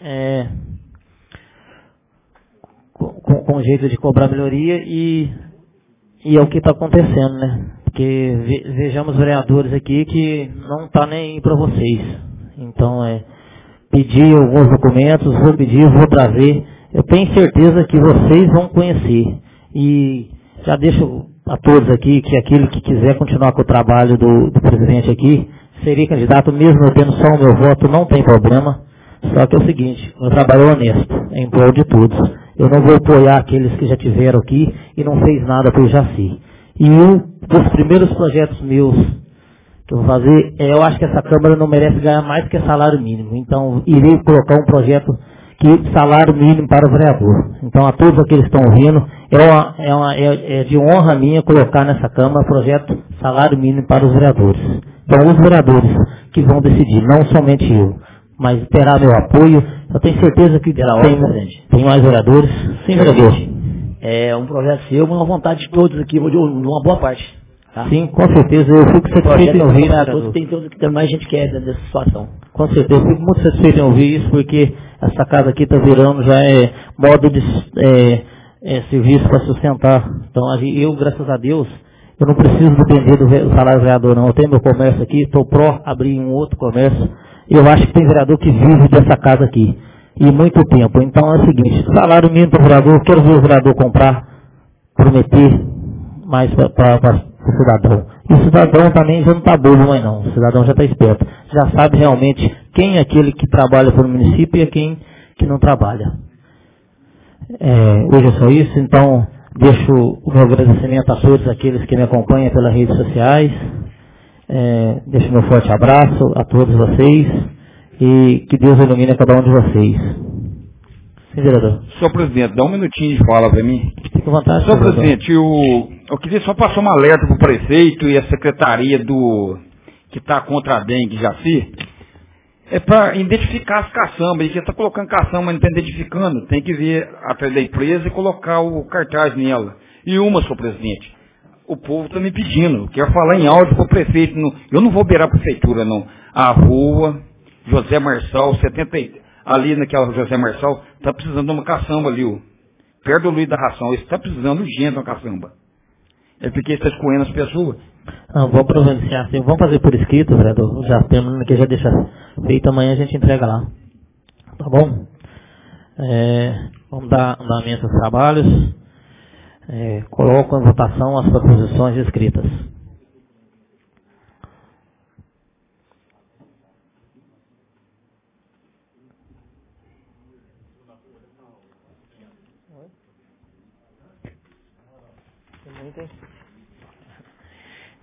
jeito de cobrar melhoria e é o que está acontecendo, né? Porque vejamos vereadores aqui que não está nem aí para vocês. Então, pedir alguns documentos, vou trazer. Eu tenho certeza que vocês vão conhecer. E já deixo a todos aqui que aquele que quiser continuar com o trabalho do presidente aqui, seria candidato, mesmo eu tendo só o meu voto, não tem problema. Só que é o seguinte, meu trabalho é honesto, em prol de todos. Eu não vou apoiar aqueles que já tiveram aqui e não fez nada por Jaci. E um dos primeiros projetos meus que eu vou fazer, eu acho que essa Câmara não merece ganhar mais que salário mínimo. Então, irei colocar um projeto que salário mínimo para o vereador. Então, a todos aqueles que estão ouvindo, é de honra minha colocar nessa Câmara projeto salário mínimo para os vereadores. Então, os vereadores que vão decidir, não somente eu, mas terá meu apoio. Eu tenho certeza que tem mais vereadores. Sim, vereador. É um projeto seu, uma vontade de todos aqui, de uma boa parte. Tá? Sim, com certeza. Eu fico satisfeito em ouvir, todos, tem todos que tem mais gente que dentro dessa situação. Com certeza, eu fico muito satisfeito em ouvir isso, porque essa casa aqui está virando, já modo de serviço para sustentar. Então, eu, graças a Deus, eu não preciso depender do salário do vereador, não. Eu tenho meu comércio aqui, estou abrir um outro comércio. Eu acho que tem vereador que vive dessa casa aqui. E muito tempo. Então é o seguinte, salário mínimo para o vereador, quero ver o vereador comprar, prometer mais para o cidadão. E o cidadão também já não está bobo mais não. O cidadão já está esperto. Já sabe realmente quem é aquele que trabalha para o município e é quem que não trabalha. Hoje é só isso, então deixo o meu agradecimento a todos aqueles que me acompanham pelas redes sociais. Deixo meu forte abraço a todos vocês e que Deus ilumine cada um de vocês. Sim, vereador. Senhor presidente, dá um minutinho de fala para mim. Fique à vontade, senhor presidente, eu queria só passar um alerta para o prefeito e a secretaria que está contra a dengue, Jaci. É para identificar as caçambas, que está colocando caçamba, mas não está identificando. Tem que vir atrás da empresa e colocar o cartaz nela. E senhor presidente, o povo está me pedindo, eu quero falar em áudio para o prefeito. Eu não vou beirar a prefeitura, não. A rua José Marçal, 70, ali naquela José Marçal, está precisando de uma caçamba ali, perto do Luiz da Ração. Ele está precisando urgente de uma caçamba. É porque está escoando as pessoas. Não, vamos providenciar assim, vamos fazer por escrito, vereador. Já temos aqui, já deixa feito, amanhã a gente entrega lá. Tá bom? Vamos dar andamento aos trabalhos. Coloco em votação as proposições escritas.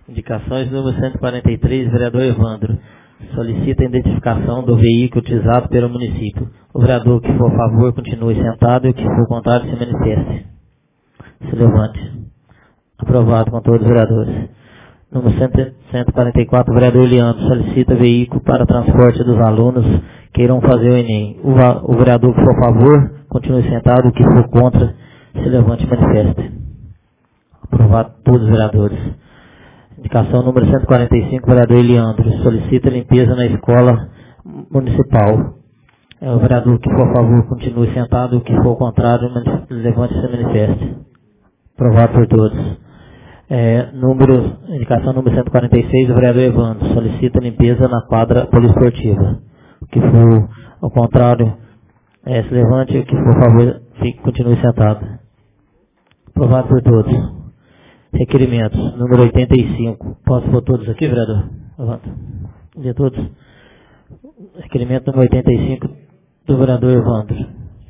Indicações número 143, vereador Evandro. Solicita a identificação do veículo utilizado pelo município. O vereador que for a favor continue sentado e o que for contrário se manifeste. Se levante. Aprovado com todos os vereadores. Número 144, vereador Leandro. Solicita veículo para transporte dos alunos que irão fazer o Enem. O vereador que for a favor continue sentado e o que for contra se levante e manifeste. Aprovado todos os vereadores. Indicação número 145, vereador Eliandro. Solicita limpeza na escola municipal. O vereador que for a favor continue sentado, o que for contrário, levante e se manifeste. Aprovado por todos. Indicação número 146, o vereador Evandro. Solicita limpeza na quadra poliesportiva. O que for ao contrário, se levante, o que for a favor, continue sentado. Aprovado por todos. Requerimentos, número 85. Posso pôr todos aqui, vereador? Levanta. Vê todos. Requerimento número 85 do vereador Evandro.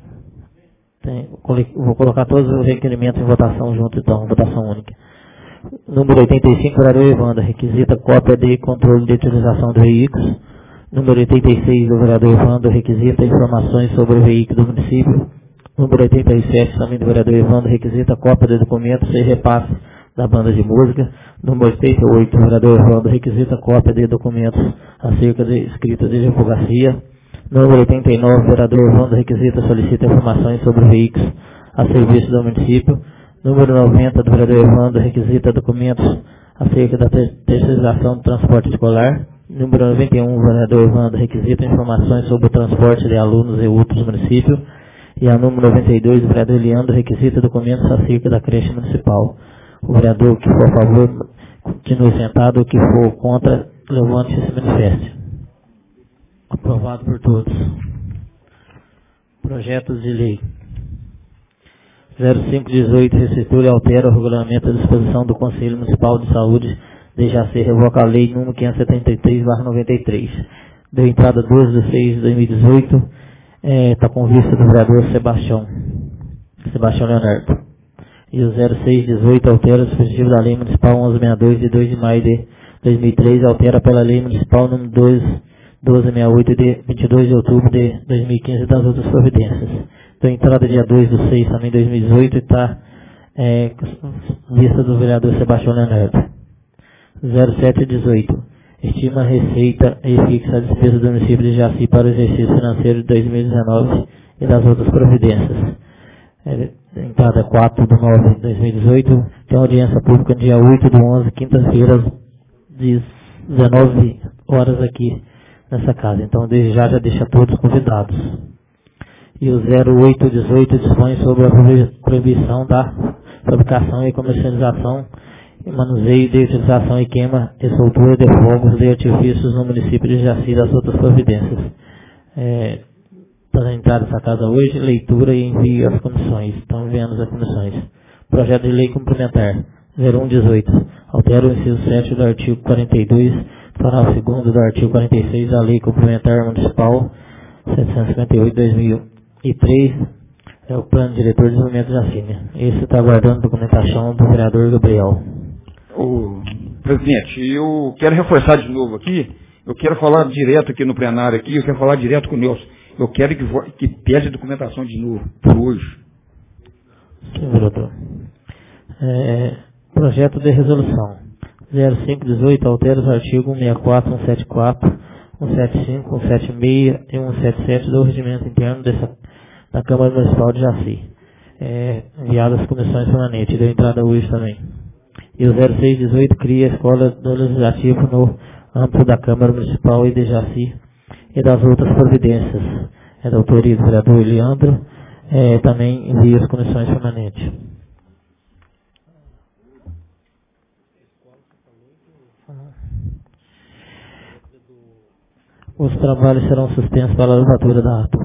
Vou colocar todos os requerimentos em votação junto, então, votação única. Número 85, vereador Evandro. Requisita cópia de controle de utilização do veículo. Número 86 do vereador Evandro. Requisita informações sobre o veículo do município. Número 87, também do vereador Evandro. Requisita cópia de documentos e repasse da banda de música. Número 88, o vereador Evandro requisita cópia de documentos acerca de escrita de advocacia. Número 89, o vereador Evandro solicita informações sobre veículos a serviço do município. Número 90, do vereador Evandro requisita documentos acerca da terceirização do transporte escolar. Número 91, o vereador Evandro requisita informações sobre o transporte de alunos e outros municípios. E a número 92, o vereador Leandro requisita documentos acerca da creche municipal. O vereador que for a favor continue sentado, o que for contra, levante e se manifeste. Aprovado por todos. Projetos de lei. 0518, reestrutura e altera o regulamento da disposição do Conselho Municipal de Saúde de Jaci, revoca a lei número 573/93. Deu entrada 12/6/2018. Está com vista do vereador Sebastião Leonardo. E o 0618 altera o dispositivo da Lei Municipal 1162 de 2 de maio de 2003, altera pela Lei Municipal número 1268 de 22 de outubro de 2015 das outras providências. Então, entrada dia 2/6 também de 2018 e está vista do vereador Sebastião Leonardo. 0718 estima a receita e fixa a despesa do município de Jaci para o exercício financeiro de 2019 e das outras providências. Entrada 4/9/2018, tem audiência pública no dia 8/11, quinta-feira, às 19 horas aqui nessa casa. Então, desde já deixa todos convidados. E o 0818 dispõe sobre a proibição da fabricação e comercialização, e manuseio de utilização e queima e soltura de fogos de artifícios no município de Jaci e das outras providências. Para entrar nessa casa hoje, leitura e envio às comissões. Estão enviando às comissões. Projeto de lei complementar 0118. Altera o inciso 7 do artigo 42, parágrafo 2º do artigo 46 da Lei Complementar Municipal 758/2003. É o Plano Diretor de Desenvolvimento de Jaci. Esse está aguardando documentação do vereador Gabriel. Presidente, eu quero reforçar de novo aqui. Eu quero falar direto aqui no plenário aqui. Eu quero falar direto com o Nelson. Eu quero que pede a documentação de novo, por hoje. Sim, vereador. Projeto de resolução. 0518 altera os artigos 164, 174, 175, 176 e 177 do regimento interno da Câmara Municipal de Jaci. Enviado às comissões permanentes. Deu entrada hoje também. E o 0618 cria a Escola do Legislativo no âmbito da Câmara Municipal e de Jaci e das outras providências. É da autoria do vereador Leandro, também envia as comissões permanentes. Os trabalhos serão suspensos para a levatura da ata.